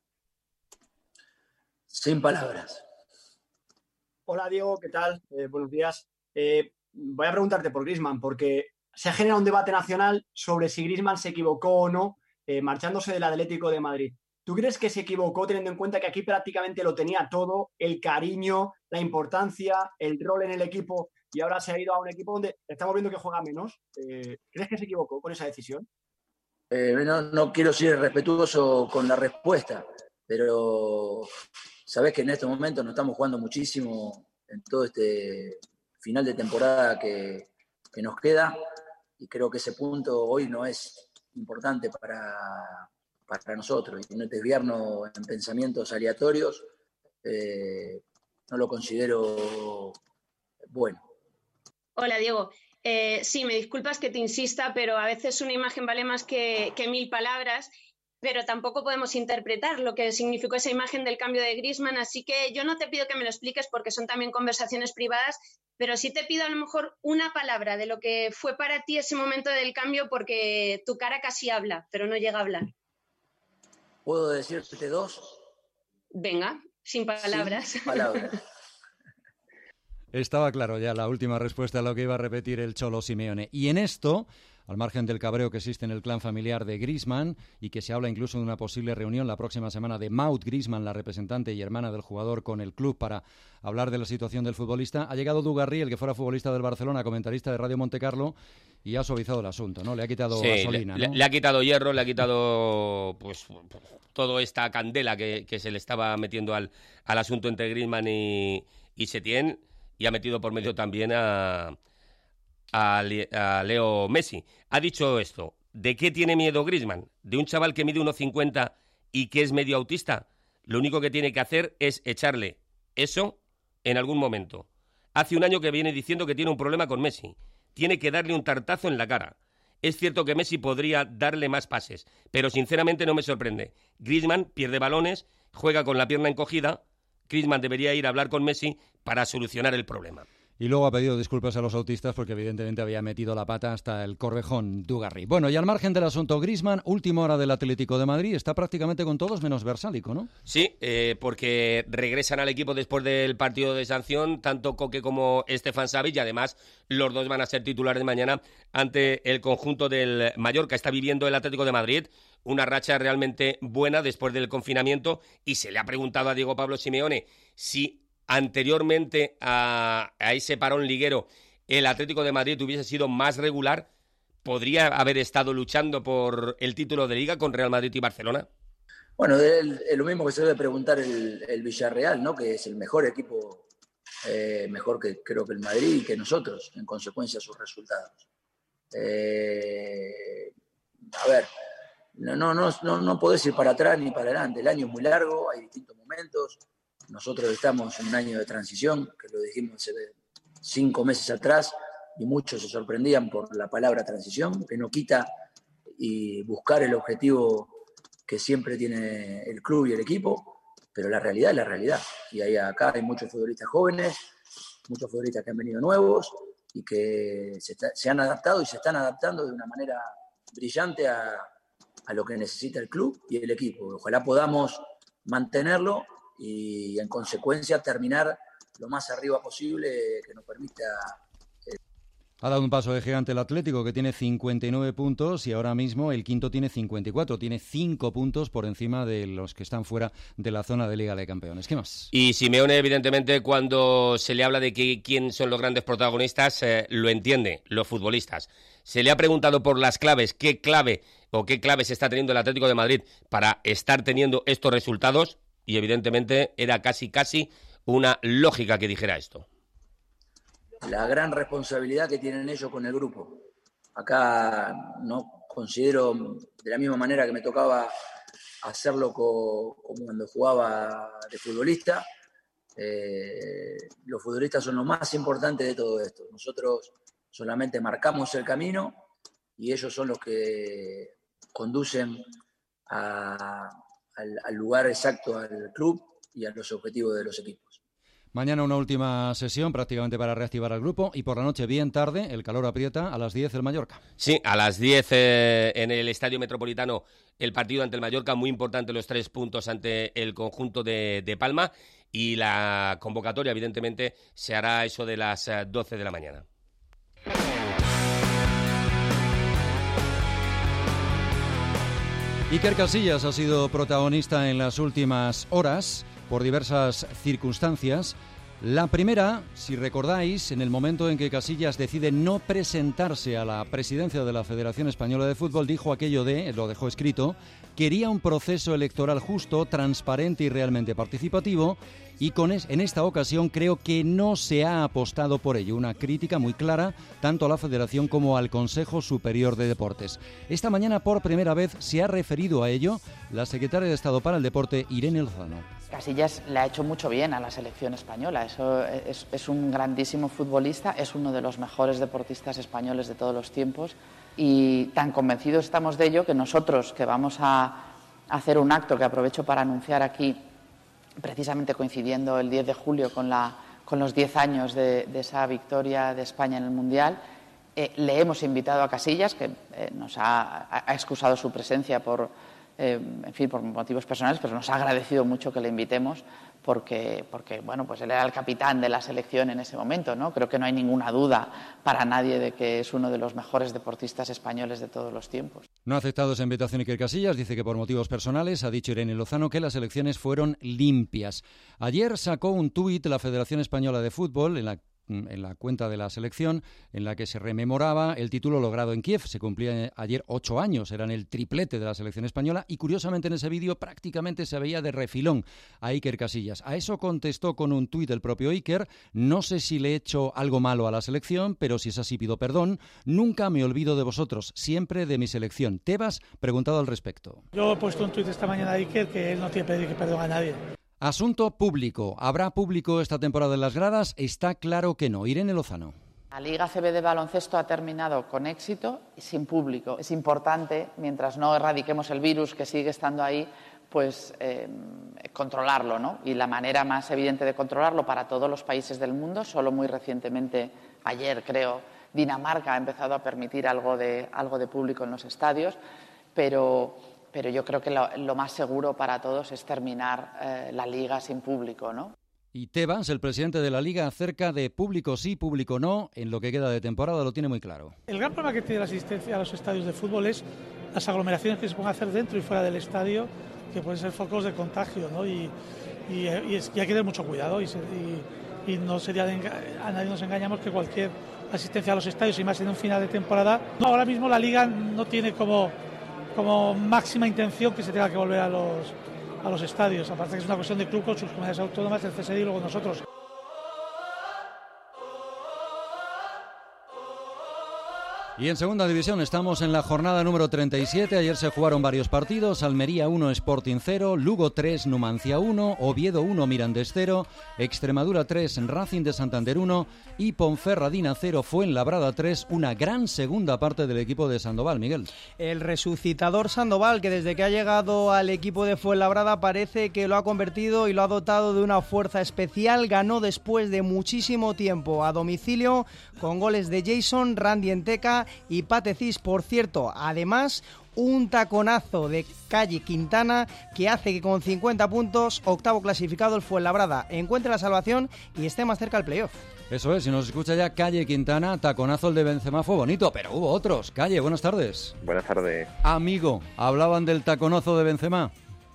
Sin palabras.
Hola Diego, ¿qué tal? Eh, buenos días. Eh, voy a preguntarte por Griezmann porque se ha generado un debate nacional sobre si Griezmann se equivocó o no Eh, marchándose del Atlético de Madrid. ¿Tú crees que se equivocó teniendo en cuenta que aquí prácticamente lo tenía todo, el cariño, la importancia, el rol en el equipo, y ahora se ha ido a un equipo donde estamos viendo que juega menos? Eh, ¿Crees que se equivocó con esa decisión?
Eh, no, no quiero ser respetuoso con la respuesta, pero sabés que en estos momentos nos estamos jugando muchísimo en todo este final de temporada que, que nos queda, y creo que ese punto hoy no es importante para, para nosotros, y no desviarnos en pensamientos aleatorios, eh, no lo considero bueno.
Hola, Diego. Eh, sí, me disculpas que te insista, pero a veces una imagen vale más que, que mil palabras, pero tampoco podemos interpretar lo que significó esa imagen del cambio de Griezmann, así que yo no te pido que me lo expliques porque son también conversaciones privadas, pero sí te pido a lo mejor una palabra de lo que fue para ti ese momento del cambio, porque tu cara casi habla, pero no llega a hablar.
¿Puedo decirte dos?
Venga, sin palabras.
Sin palabras.
Estaba claro ya la última respuesta a lo que iba a repetir el Cholo Simeone. Y en esto, al margen del cabreo que existe en el clan familiar de Griezmann, y que se habla incluso de una posible reunión la próxima semana de Maud Griezmann, la representante y hermana del jugador, con el club para hablar de la situación del futbolista, ha llegado Dugarry, el que fuera futbolista del Barcelona, comentarista de Radio Montecarlo, y ha suavizado el asunto, ¿no? Le ha quitado
sí,
gasolina,
le,
¿no?
le ha quitado hierro, le ha quitado pues toda esta candela que, que se le estaba metiendo al, al asunto entre Griezmann y, y Setién, y ha metido por medio también a, a, a Leo Messi. Ha dicho esto: ¿de qué tiene miedo Griezmann? ¿De un chaval que mide uno cincuenta y que es medio autista? Lo único que tiene que hacer es echarle eso en algún momento. Hace un año que viene diciendo que tiene un problema con Messi. Tiene que darle un tartazo en la cara. Es cierto que Messi podría darle más pases, pero sinceramente no me sorprende. Griezmann pierde balones, juega con la pierna encogida. Griezmann debería ir a hablar con Messi para solucionar el problema.
Y luego ha pedido disculpas a los autistas porque evidentemente había metido la pata hasta el corvejón Dugarry. Bueno, y al margen del asunto Griezmann, última hora del Atlético de Madrid, está prácticamente con todos menos Versálico, ¿no?
Sí, eh, porque regresan al equipo después del partido de sanción, tanto Coque como Stefan Savic, y además los dos van a ser titulares mañana ante el conjunto del Mallorca. Está viviendo el Atlético de Madrid una racha realmente buena después del confinamiento, y se le ha preguntado a Diego Pablo Simeone si anteriormente a, a ese parón liguero el Atlético de Madrid hubiese sido más regular, ¿podría haber estado luchando por el título de Liga con Real Madrid y Barcelona?
Bueno, es lo mismo que se debe preguntar el, el Villarreal, ¿no? Que es el mejor equipo, eh, mejor que creo que el Madrid y que nosotros, en consecuencia de sus resultados. Eh, a ver, no, no, no, no, no podés ir para atrás ni para adelante. El año es muy largo, hay distintos momentos. Nosotros estamos en un año de transición, que lo dijimos hace cinco meses atrás, y muchos se sorprendían por la palabra transición, que no quita y buscar el objetivo que siempre tiene el club y el equipo, pero la realidad es la realidad. Y ahí acá hay muchos futbolistas jóvenes, muchos futbolistas que han venido nuevos y que se, está, se han adaptado y se están adaptando de una manera brillante a, a lo que necesita el club y el equipo. Ojalá podamos mantenerlo y en consecuencia terminar lo más arriba posible, que nos permita... Eh...
Ha dado un paso de gigante el Atlético, que tiene cincuenta y nueve puntos, y ahora mismo el quinto tiene cincuenta y cuatro, tiene cinco puntos por encima de los que están fuera de la zona de Liga de Campeones. ¿Qué más?
Y Simeone, evidentemente, cuando se le habla de que, quién son los grandes protagonistas, eh, lo entiende, los futbolistas. Se le ha preguntado por las claves, qué clave o qué claves está teniendo el Atlético de Madrid para estar teniendo estos resultados, y evidentemente era casi casi una lógica que dijera esto.
La gran responsabilidad que tienen ellos con el grupo. Acá no considero, de la misma manera que me tocaba hacerlo co, como cuando jugaba de futbolista, eh, los futbolistas son lo más importante de todo esto. Nosotros solamente marcamos el camino y ellos son los que conducen a... Al, al lugar exacto al club y a los objetivos de los equipos.
Mañana una última sesión prácticamente para reactivar al grupo, y por la noche bien tarde, el calor aprieta, a las diez el Mallorca.
Sí, a las diez eh, en el Estadio Metropolitano el partido ante el Mallorca, muy importante los tres puntos ante el conjunto de, de Palma, y la convocatoria evidentemente se hará eso de las doce de la mañana.
Iker Casillas ha sido protagonista en las últimas horas por diversas circunstancias. La primera, si recordáis, en el momento en que Casillas decide no presentarse a la presidencia de la Federación Española de Fútbol, dijo aquello de, lo dejó escrito, quería un proceso electoral justo, transparente y realmente participativo, y con es, en esta ocasión creo que no se ha apostado por ello. Una crítica muy clara tanto a la Federación como al Consejo Superior de Deportes. Esta mañana por primera vez se ha referido a ello la secretaria de Estado para el Deporte, Irene Lozano.
Casillas le ha hecho mucho bien a la selección española. Eso es, es un grandísimo futbolista, es uno de los mejores deportistas españoles de todos los tiempos y tan convencidos estamos de ello que nosotros, que vamos a hacer un acto que aprovecho para anunciar aquí, precisamente coincidiendo el diez de julio con, la, con los diez años de, de esa victoria de España en el Mundial, eh, le hemos invitado a Casillas, que eh, nos ha, ha excusado su presencia por, eh, en fin, por motivos personales, pero nos ha agradecido mucho que le invitemos porque, porque bueno, pues él era el capitán de la selección en ese momento, ¿no? Creo que no hay ninguna duda para nadie de que es uno de los mejores deportistas españoles de todos los tiempos.
No ha aceptado esa invitación Iker Casillas, dice que por motivos personales. Ha dicho Irene Lozano que las elecciones fueron limpias. Ayer sacó un tuit la Federación Española de Fútbol en la en la cuenta de la selección, en la que se rememoraba el título logrado en Kiev. Se cumplía ayer ocho años, eran el triplete de la selección española, y curiosamente en ese vídeo prácticamente se veía de refilón a Iker Casillas. A eso contestó con un tuit el propio Iker: no sé si le he hecho algo malo a la selección, pero si es así pido perdón. Nunca me olvido de vosotros, siempre de mi selección. Tebas, preguntado al respecto.
Yo he puesto un tuit esta mañana a Iker que él no tiene que pedir perdón a nadie.
Asunto público. ¿Habrá público esta temporada en las gradas? Está claro que no. Irene Lozano.
La Liga A C B de baloncesto ha terminado con éxito y sin público. Es importante, mientras no erradiquemos el virus que sigue estando ahí, pues eh, controlarlo, ¿no? Y la manera más evidente de controlarlo para todos los países del mundo, solo muy recientemente, ayer creo, Dinamarca ha empezado a permitir algo de, algo de público en los estadios, pero... pero yo creo que lo, lo más seguro para todos es terminar eh, la Liga sin público, ¿no?
Y Tebas, el presidente de la Liga, acerca de público sí, público no, en lo que queda de temporada, lo tiene muy claro.
El gran problema que tiene la asistencia a los estadios de fútbol es las aglomeraciones que se pueden hacer dentro y fuera del estadio, que pueden ser focos de contagio, ¿no? Y, y, y, es, y hay que tener mucho cuidado y, se, y, y no sería de enga- a nadie nos engañamos que cualquier asistencia a los estadios, y más en un final de temporada, no, ahora mismo la Liga no tiene como... como máxima intención que se tenga que volver a los, a los estadios. Aparte que es una cuestión de club con sus comunidades autónomas, el C S D y luego nosotros.
Y en segunda división estamos en la jornada número treinta y siete. Ayer se jugaron varios partidos: Almería uno, Sporting cero, Lugo tres, Numancia uno, Oviedo uno, Mirandés cero, Extremadura tres, Racing de Santander uno y Ponferradina cero, Fuenlabrada tres. Una gran segunda parte del equipo de Sandoval, Miguel.
El resucitador Sandoval, que desde que ha llegado al equipo de Fuenlabrada parece que lo ha convertido y lo ha dotado de una fuerza especial. Ganó después de muchísimo tiempo a domicilio con goles de Jason, Randy Enteca y Patecis. Por cierto, además un taconazo de Calle Quintana que hace que con cincuenta puntos, octavo clasificado el Fuenlabrada, encuentre la salvación y esté más cerca del playoff.
Eso es, si nos escucha ya Calle Quintana, taconazo el de Benzema fue bonito, pero hubo otros. Calle, buenas tardes.
Buenas tardes.
Amigo, ¿hablaban del taconazo de Benzema?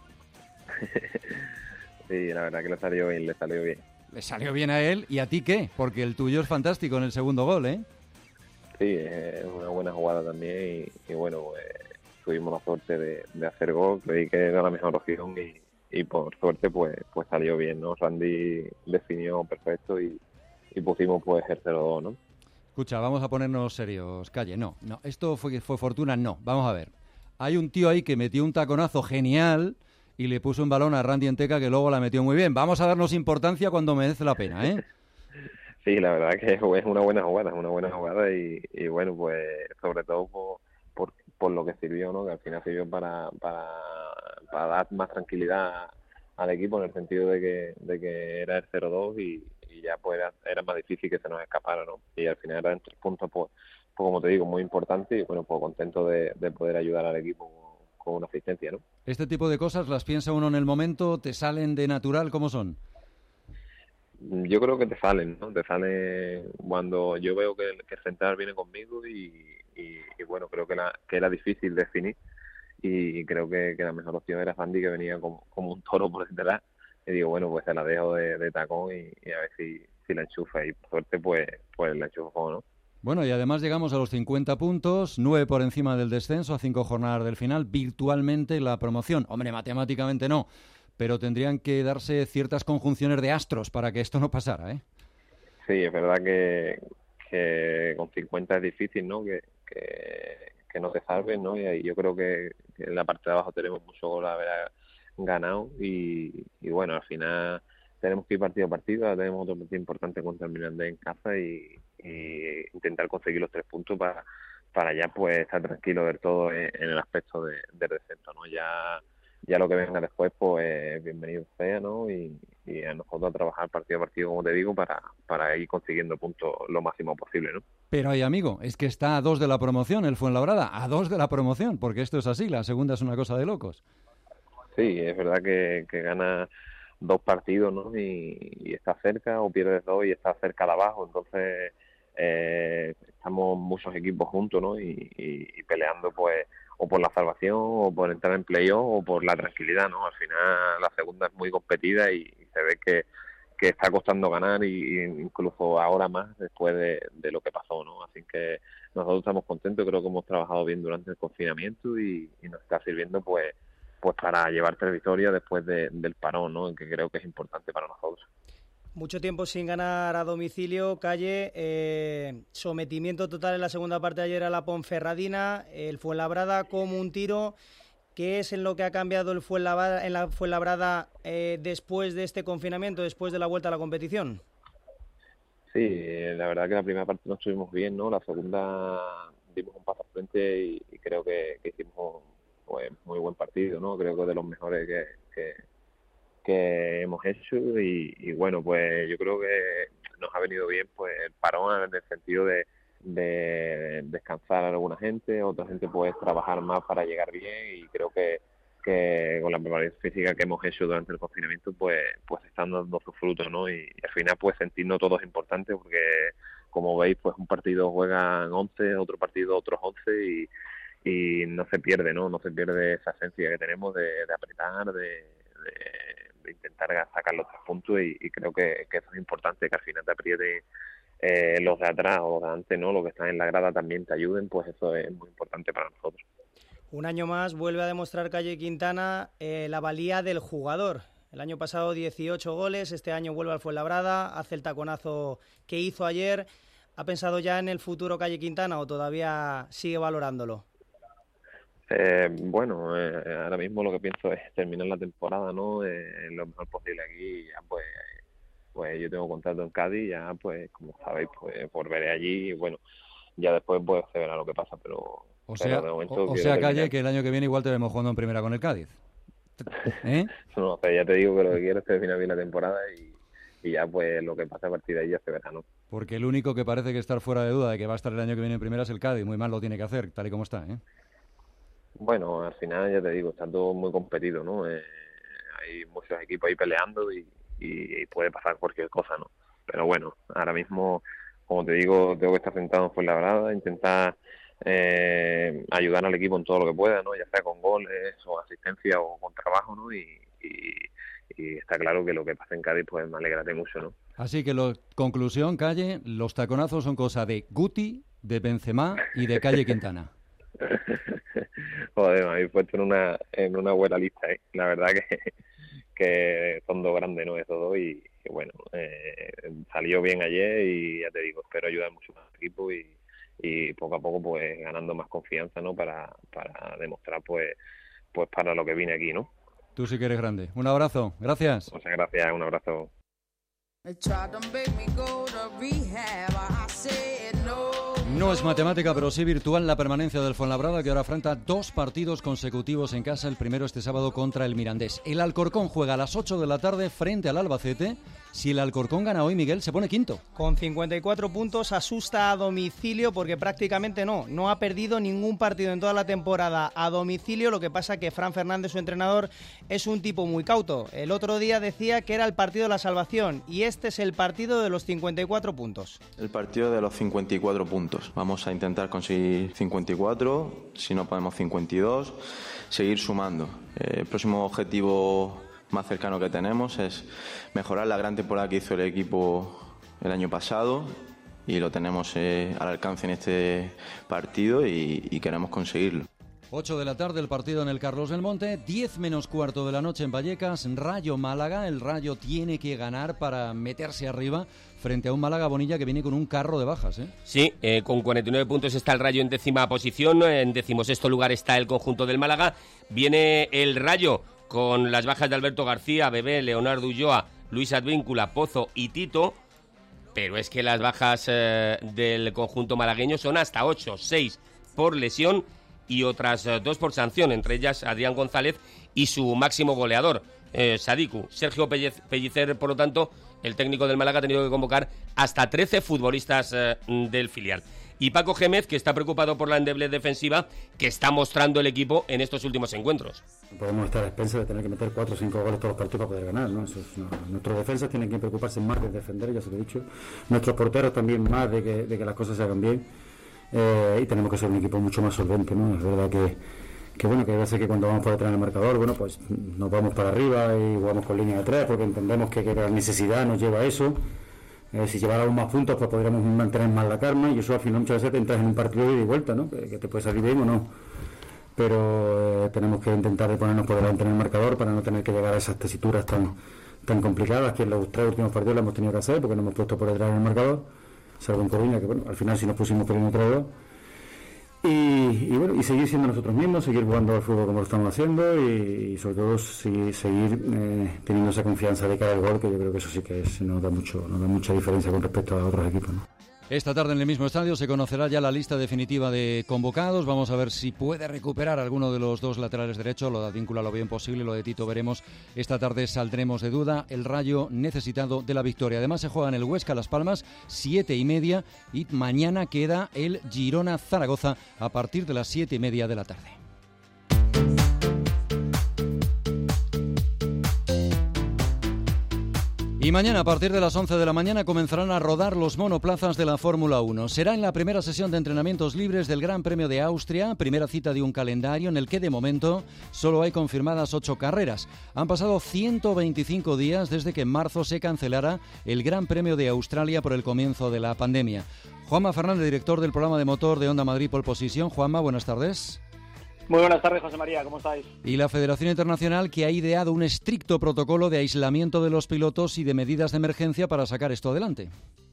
Sí, la verdad que le salió bien, le salió bien.
Le salió bien a él, ¿y a ti qué? Porque el tuyo es fantástico en el segundo gol, ¿eh?
Sí, es una buena jugada también y, y bueno, pues, tuvimos la suerte de, de hacer gol, creí que era la mejor opción y, y por suerte pues pues salió bien, ¿no? Randy definió perfecto y, y pusimos pues el cero dos, ¿no?
Escucha, vamos a ponernos serios, Calle, no, no, esto fue, fue fortuna, no, vamos a ver. Hay un tío ahí que metió un taconazo genial y le puso un balón a Randy Enteca que luego la metió muy bien. Vamos a darnos importancia cuando merece la pena, ¿eh?
Sí, la verdad que es una buena jugada, es una buena jugada y, y bueno, pues sobre todo por, por, por lo que sirvió, ¿no? Que al final sirvió para, para, para dar más tranquilidad al equipo en el sentido de que, de que era el cero dos y, y ya pues era, era más difícil que se nos escapara, ¿no? Y al final eran tres puntos, pues, pues como te digo, muy importantes y bueno, pues contento de, de poder ayudar al equipo con una asistencia, ¿no?
Este tipo de cosas las piensa uno en el momento, te salen de natural, ¿cómo son?
Yo creo que te salen, ¿no? Te salen cuando yo veo que, que el central viene conmigo y, y, y bueno, creo que, la, que era difícil definir y creo que, que la mejor opción era Fandi, que venía como, como un toro por detrás, y digo, bueno, pues se la dejo de, de tacón y, y a ver si, si la enchufa, y por suerte pues, pues la enchufó, ¿no?
Bueno, y además llegamos a los cincuenta puntos, nueve por encima del descenso, a cinco jornadas del final, virtualmente la promoción. Hombre, matemáticamente no, pero tendrían que darse ciertas conjunciones de astros para que esto no pasara, ¿eh?
Sí, es verdad que, que con cincuenta es difícil, ¿no? Que, que, que no te salven, ¿no? Y ahí yo creo que, que en la parte de abajo tenemos mucho gol a haber ganado y, y bueno, al final tenemos que ir partido a partido. Ahora tenemos otro partido importante contra el Mirandés en casa y, y intentar conseguir los tres puntos para, para ya pues estar tranquilo del todo en, en el aspecto de, del descenso, ¿no? Ya, ya lo que venga después, pues bienvenido sea, ¿no? Y, y a nosotros a trabajar partido a partido, como te digo, para, para ir consiguiendo puntos lo máximo posible, ¿no?
Pero ahí, amigo, es que está a dos de la promoción el Fuenlabrada, a dos de la promoción, porque esto es así, la segunda es una cosa de locos.
Sí, es verdad que, que gana dos partidos, ¿no? Y, y está cerca, o pierdes dos y está cerca de abajo, entonces eh, estamos muchos equipos juntos, ¿no? Y, y, y peleando, pues, o por la salvación, o por entrar en playoff, o por la tranquilidad, ¿no? Al final la segunda es muy competida y, y se ve que, que está costando ganar, y, y incluso ahora más después de, de lo que pasó, ¿no? Así que nosotros estamos contentos, creo que hemos trabajado bien durante el confinamiento y, y nos está sirviendo, pues, pues para llevar tres victorias después de, del parón, ¿no? Que creo que es importante para nosotros.
Mucho tiempo sin ganar a domicilio, Calle, eh, sometimiento total en la segunda parte de ayer a la Ponferradina, el Fuenlabrada como un tiro. ¿Qué es en lo que ha cambiado el Fuenlabrada, en la Fuenlabrada eh, después de este confinamiento, después de la vuelta a la competición?
Sí, la verdad que la primera parte no estuvimos bien, ¿no? La segunda dimos un paso al frente y, y creo que, que hicimos pues muy buen partido, ¿no? Creo que de los mejores que, que, que hemos hecho y, y bueno, pues yo creo que nos ha venido bien pues el parón en el sentido de, de descansar a alguna gente, otra gente puede trabajar más para llegar bien y creo que, que con la preparación física que hemos hecho durante el confinamiento pues pues están dando sus frutos, ¿no? Y, y al final pues sentirnos todos importantes porque como veis pues un partido juegan once, otro partido otros once y y no se pierde, ¿no? No se pierde esa esencia que tenemos de, de apretar, de, de, de intentar sacar los tres puntos y, y creo que, que eso es importante, que al final te apriete eh, los de atrás o los de antes, ¿no? Los que están en la grada también te ayuden, pues eso es muy importante para nosotros.
Un año más vuelve a demostrar Calle Quintana eh, la valía del jugador. El año pasado dieciocho goles, este año vuelve al Fuenlabrada, hace el taconazo que hizo ayer. ¿Ha pensado ya en el futuro Calle Quintana o todavía sigue valorándolo?
Eh, bueno, eh, ahora mismo lo que pienso es terminar la temporada, ¿no? Eh, lo mejor posible aquí y ya pues, pues yo tengo contrato en Cádiz, ya pues como sabéis pues volveré allí y bueno, ya después pues se verá lo que pasa, pero...
O sea, pero de momento, o, o sea Calle, que el año que viene igual te vemos jugando en primera con el Cádiz. ¿Eh?
No, o sea, ya te digo que lo que quiero es terminar bien la temporada y, y ya pues lo que pasa a partir de ahí ya se verá, ¿no?
Porque el único que parece que estar fuera de duda de que va a estar el año que viene en primera es el Cádiz, muy mal lo tiene que hacer, tal y como está, ¿eh?
Bueno, al final ya te digo, está todo muy competido, ¿no? Eh, hay muchos equipos ahí peleando y, y puede pasar cualquier cosa, ¿no? Pero bueno, ahora mismo, como te digo, tengo que estar sentado en Fuenlabrada, intentar eh, ayudar al equipo en todo lo que pueda, ¿no? Ya sea con goles o asistencia o con trabajo, ¿no? Y, y, y está claro que lo que pasa en Cádiz, pues me alegraré mucho, ¿no?
Así que, lo, conclusión, Calle, los taconazos son cosa de Guti, de Benzema y de Calle Quintana.
Joder, me habéis puesto en una en una buena lista, ¿eh? La verdad que, que son dos grandes, ¿no? Esos dos y, y bueno, eh, salió bien ayer y ya te digo, espero ayudar mucho más al equipo y, y poco a poco pues ganando más confianza, ¿no? Para, para demostrar pues pues para lo que vine aquí, ¿no?
Tú sí que eres grande. Un abrazo, gracias.
Muchas gracias, un abrazo.
No es matemática, pero sí virtual la permanencia del Fuenlabrada, que ahora afronta dos partidos consecutivos en casa. El primero este sábado contra el Mirandés. El Alcorcón juega a las ocho de la tarde frente al Albacete Si el Alcorcón gana hoy, Miguel, se pone quinto.
Con cincuenta y cuatro puntos, asusta a domicilio porque prácticamente no, no ha perdido ningún partido en toda la temporada a domicilio. Lo que pasa que Fran Fernández, su entrenador, es un tipo muy cauto. El otro día decía que era el partido de la salvación y este es el partido de los cincuenta y cuatro puntos.
El partido de los cincuenta y cuatro puntos. Vamos a intentar conseguir cincuenta y cuatro, si no podemos cincuenta y dos, seguir sumando. Eh, el próximo objetivo más cercano que tenemos es mejorar la gran temporada que hizo el equipo el año pasado y lo tenemos eh, al alcance en este partido y, y queremos conseguirlo.
ocho de la tarde el partido en el Carlos del Monte, diez menos cuarto de la noche en Vallecas, Rayo Málaga. El Rayo tiene que ganar para meterse arriba frente a un Málaga Bonilla que viene con un carro de bajas, ¿eh?
Sí, eh, con cuarenta y nueve puntos está el Rayo en décima posición, en decimosexto lugar está el conjunto del Málaga. Viene el Rayo con las bajas de Alberto García, Bebé, Leonardo Ulloa, Luis Advíncula, Pozo y Tito, pero es que las bajas eh, del conjunto malagueño son hasta ocho, seis por lesión y otras eh, dos por sanción, entre ellas Adrián González y su máximo goleador, eh, Sadiku. Sergio Pellicer, por lo tanto, el técnico del Málaga ha tenido que convocar hasta trece futbolistas eh, del filial. Y Paco Gémez, que está preocupado por la endeble defensiva que está mostrando el equipo en estos últimos encuentros.
Podemos estar a expensas de tener que meter cuatro o cinco goles todos los partidos para poder ganar, ¿no? Eso es, no. Nuestros defensas tienen que preocuparse más de defender, ya se lo he dicho. Nuestros porteros también más de que, de que las cosas se hagan bien. Eh, y tenemos que ser un equipo mucho más solvente, ¿no? Es verdad que, que bueno, que hay veces que cuando vamos por detrás del marcador, bueno, pues nos vamos para arriba y jugamos con línea de tres porque entendemos que, que la necesidad nos lleva a eso. Eh, si lleváramos más puntos, pues podríamos mantener más la calma y eso al final muchas veces te entras en un partido de ida y vuelta, ¿no? Que, que te puede salir bien o no. Pero eh, tenemos que intentar de ponernos por delante en el marcador para no tener que llegar a esas tesituras tan tan complicadas que en los tres últimos partidos lo hemos tenido que hacer porque nos hemos puesto por detrás en el marcador, salvo en Coruña, que bueno, al final sí nos pusimos por uno dos. Y, y bueno, y seguir siendo nosotros mismos, seguir jugando al fútbol como lo estamos haciendo y, y sobre todo si, seguir eh, teniendo esa confianza de cara al gol, que yo creo que eso sí que es, nos da mucho, nos da mucha diferencia con respecto a otros equipos, ¿no?
Esta tarde en el mismo estadio se conocerá ya la lista definitiva de convocados. Vamos a ver si puede recuperar alguno de los dos laterales derechos. Lo de Advíncula lo bien posible, lo de Tito veremos. Esta tarde saldremos de duda. El Rayo necesitado de la victoria. Además se juega en el Huesca Las Palmas, siete y media. Y mañana queda el Girona Zaragoza a partir de las siete y media de la tarde. Y mañana a partir de las once de la mañana comenzarán a rodar los monoplazas de la Fórmula uno. Será en la primera sesión de entrenamientos libres del Gran Premio de Austria, primera cita de un calendario en el que de momento solo hay confirmadas ocho carreras. Han pasado ciento veinticinco días desde que en marzo se cancelara el Gran Premio de Australia por el comienzo de la pandemia. Juanma Fernández, director del programa de motor de Onda Madrid Pole Position. Juanma, buenas tardes.
Muy buenas tardes, José María, ¿cómo estáis?
Y la Federación Internacional, que ha ideado un estricto protocolo de aislamiento de los pilotos y de medidas de emergencia para sacar esto adelante.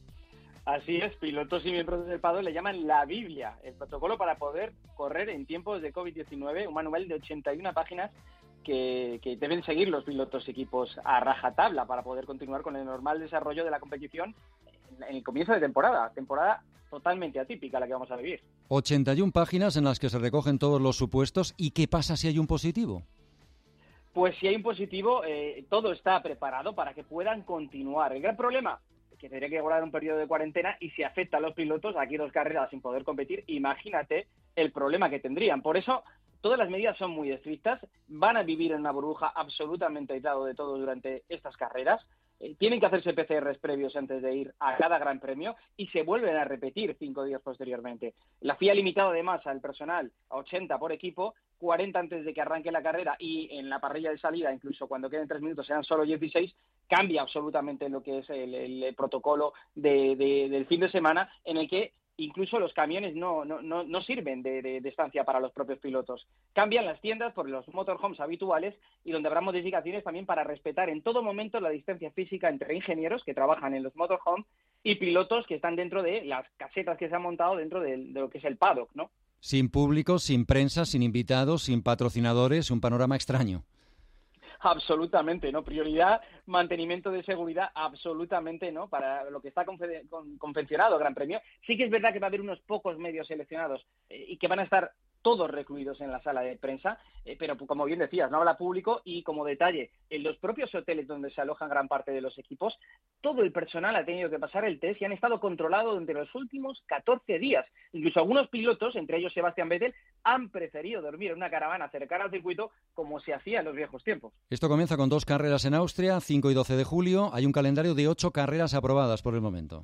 Así es, pilotos y miembros del paddock le llaman la Biblia, el protocolo para poder correr en tiempos de covid diecinueve, un manual de ochenta y una páginas que, que deben seguir los pilotos y equipos a rajatabla para poder continuar con el normal desarrollo de la competición en el comienzo de temporada, temporada totalmente atípica la que vamos a vivir.
ochenta y una páginas en las que se recogen todos los supuestos. ¿Y qué pasa si hay un positivo?
Pues si hay un positivo, eh, todo está preparado para que puedan continuar. El gran problema es que tendría que guardar un periodo de cuarentena y si afecta a los pilotos, aquí dos carreras sin poder competir, imagínate el problema que tendrían. Por eso, todas las medidas son muy estrictas, van a vivir en una burbuja absolutamente aislado de todo durante estas carreras. Eh, tienen que hacerse P C Rs previos antes de ir a cada gran premio y se vuelven a repetir cinco días posteriormente. La F I A ha limitado además al personal a ochenta por equipo, cuarenta antes de que arranque la carrera y en la parrilla de salida, incluso cuando queden tres minutos, sean solo dieciséis, cambia absolutamente lo que es el, el protocolo de, de, del fin de semana en el que incluso los camiones no, no, no, no sirven de, de, de estancia para los propios pilotos. Cambian las tiendas por los motorhomes habituales y donde habrá modificaciones también para respetar en todo momento la distancia física entre ingenieros que trabajan en los motorhomes y pilotos que están dentro de las casetas que se han montado dentro de, de lo que es el paddock, ¿no?
Sin público, sin prensa, sin invitados, sin patrocinadores, un panorama extraño.
Absolutamente, ¿no? Prioridad, mantenimiento de seguridad, absolutamente, ¿no? Para lo que está confeccionado el Gran Premio. Sí que es verdad que va a haber unos pocos medios seleccionados eh, y que van a estar todos recluidos en la sala de prensa, eh, pero como bien decías, no habla público y como detalle, en los propios hoteles donde se alojan gran parte de los equipos, todo el personal ha tenido que pasar el test y han estado controlados durante los últimos catorce días. Incluso algunos pilotos, entre ellos Sebastián Vettel, han preferido dormir en una caravana cercana al circuito como se hacía en los viejos tiempos.
Esto comienza con dos carreras en Austria, cinco y doce de julio. Hay un calendario de ocho carreras aprobadas por el momento.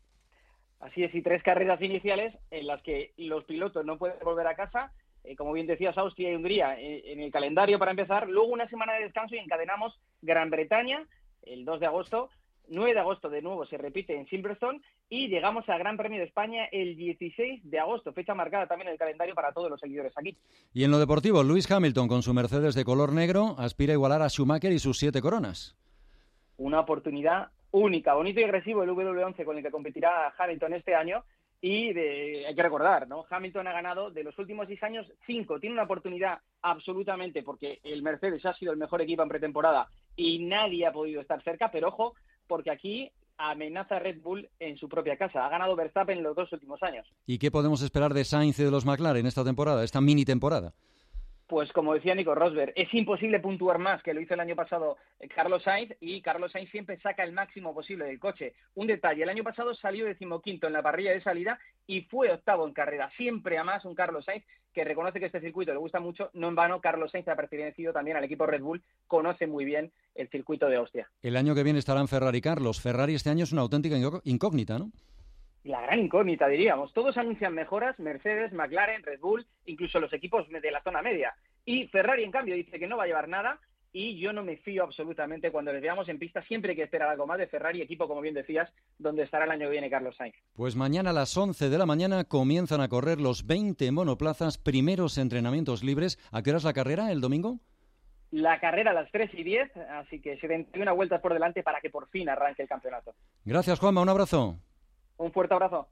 Así es, y tres carreras iniciales en las que los pilotos no pueden volver a casa, eh, como bien decías, Austria y Hungría eh, en el calendario para empezar, luego una semana de descanso y encadenamos Gran Bretaña el dos de agosto, nueve de agosto de nuevo se repite en Silverstone y llegamos al Gran Premio de España el dieciséis de agosto, fecha marcada también en el calendario para todos los seguidores aquí.
Y en lo deportivo, Lewis Hamilton con su Mercedes de color negro aspira a igualar a Schumacher y sus siete coronas.
Una oportunidad única, bonito y agresivo el W once con el que competirá Hamilton este año y de, hay que recordar, ¿no? Hamilton ha ganado de los últimos seis años cinco, tiene una oportunidad absolutamente porque el Mercedes ha sido el mejor equipo en pretemporada y nadie ha podido estar cerca, pero ojo, porque aquí amenaza a Red Bull en su propia casa, ha ganado Verstappen en los dos últimos años.
¿Y qué podemos esperar de Sainz y de los McLaren esta temporada, esta mini temporada?
Pues como decía Nico Rosberg, es imposible puntuar más que lo hizo el año pasado Carlos Sainz y Carlos Sainz siempre saca el máximo posible del coche. Un detalle, el año pasado salió decimoquinto en la parrilla de salida y fue octavo en carrera. Siempre a más un Carlos Sainz que reconoce que este circuito le gusta mucho. No en vano, Carlos Sainz ha pertenecido también al equipo Red Bull, conoce muy bien el circuito de Austria.
El año que viene estará en Ferrari, Carlos. Ferrari este año es una auténtica incógnita, ¿no?
La gran incógnita, diríamos. Todos anuncian mejoras, Mercedes, McLaren, Red Bull, incluso los equipos de la zona media. Y Ferrari, en cambio, dice que no va a llevar nada y yo no me fío absolutamente. Cuando les veamos en pista siempre hay que esperar algo más de Ferrari, equipo, como bien decías, donde estará el año que viene Carlos Sainz.
Pues mañana a las once de la mañana comienzan a correr los veinte monoplazas, primeros entrenamientos libres. ¿A qué hora es la carrera, el domingo?
La carrera a las tres y diez, así que setenta y una vueltas por delante para que por fin arranque el campeonato.
Gracias, Juanma, un abrazo.
Un fuerte abrazo.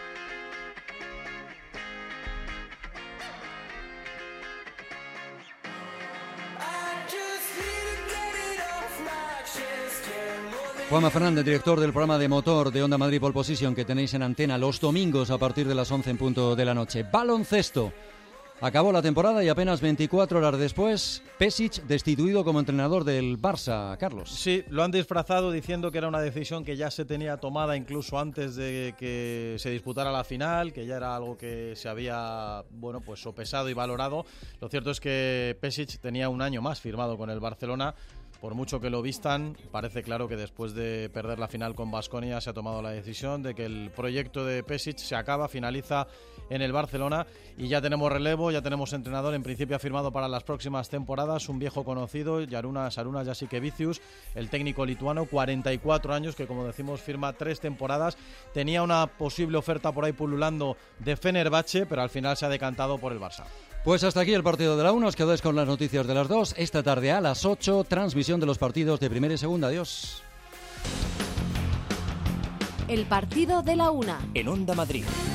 Juanma Fernández, director del programa de motor de Onda Madrid Pole Position que tenéis en antena los domingos a partir de las once en punto de la noche. Baloncesto. Acabó la temporada y apenas veinticuatro horas después, Pešić destituido como entrenador del Barça, Carlos.
Sí, lo han disfrazado diciendo que era una decisión que ya se tenía tomada incluso antes de que se disputara la final, que ya era algo que se había, bueno, pues sopesado y valorado. Lo cierto es que Pešić tenía un año más firmado con el Barcelona. Por mucho que lo vistan, parece claro que después de perder la final con Baskonia se ha tomado la decisión de que el proyecto de Pešić se acaba, finaliza en el Barcelona y ya tenemos relevo, ya tenemos entrenador, en principio ha firmado para las próximas temporadas, un viejo conocido, Šarūnas Šarūnas Jasikevičius, el técnico lituano, cuarenta y cuatro años, que como decimos firma tres temporadas. Tenía una posible oferta por ahí pululando de Fenerbahce, pero al final se ha decantado por el Barça.
Pues hasta aquí el partido de la una, os quedáis con las noticias de las dos. Esta tarde a las ocho, transmisión de los partidos de primera y segunda. Adiós.
El partido de la una.
En Onda Madrid.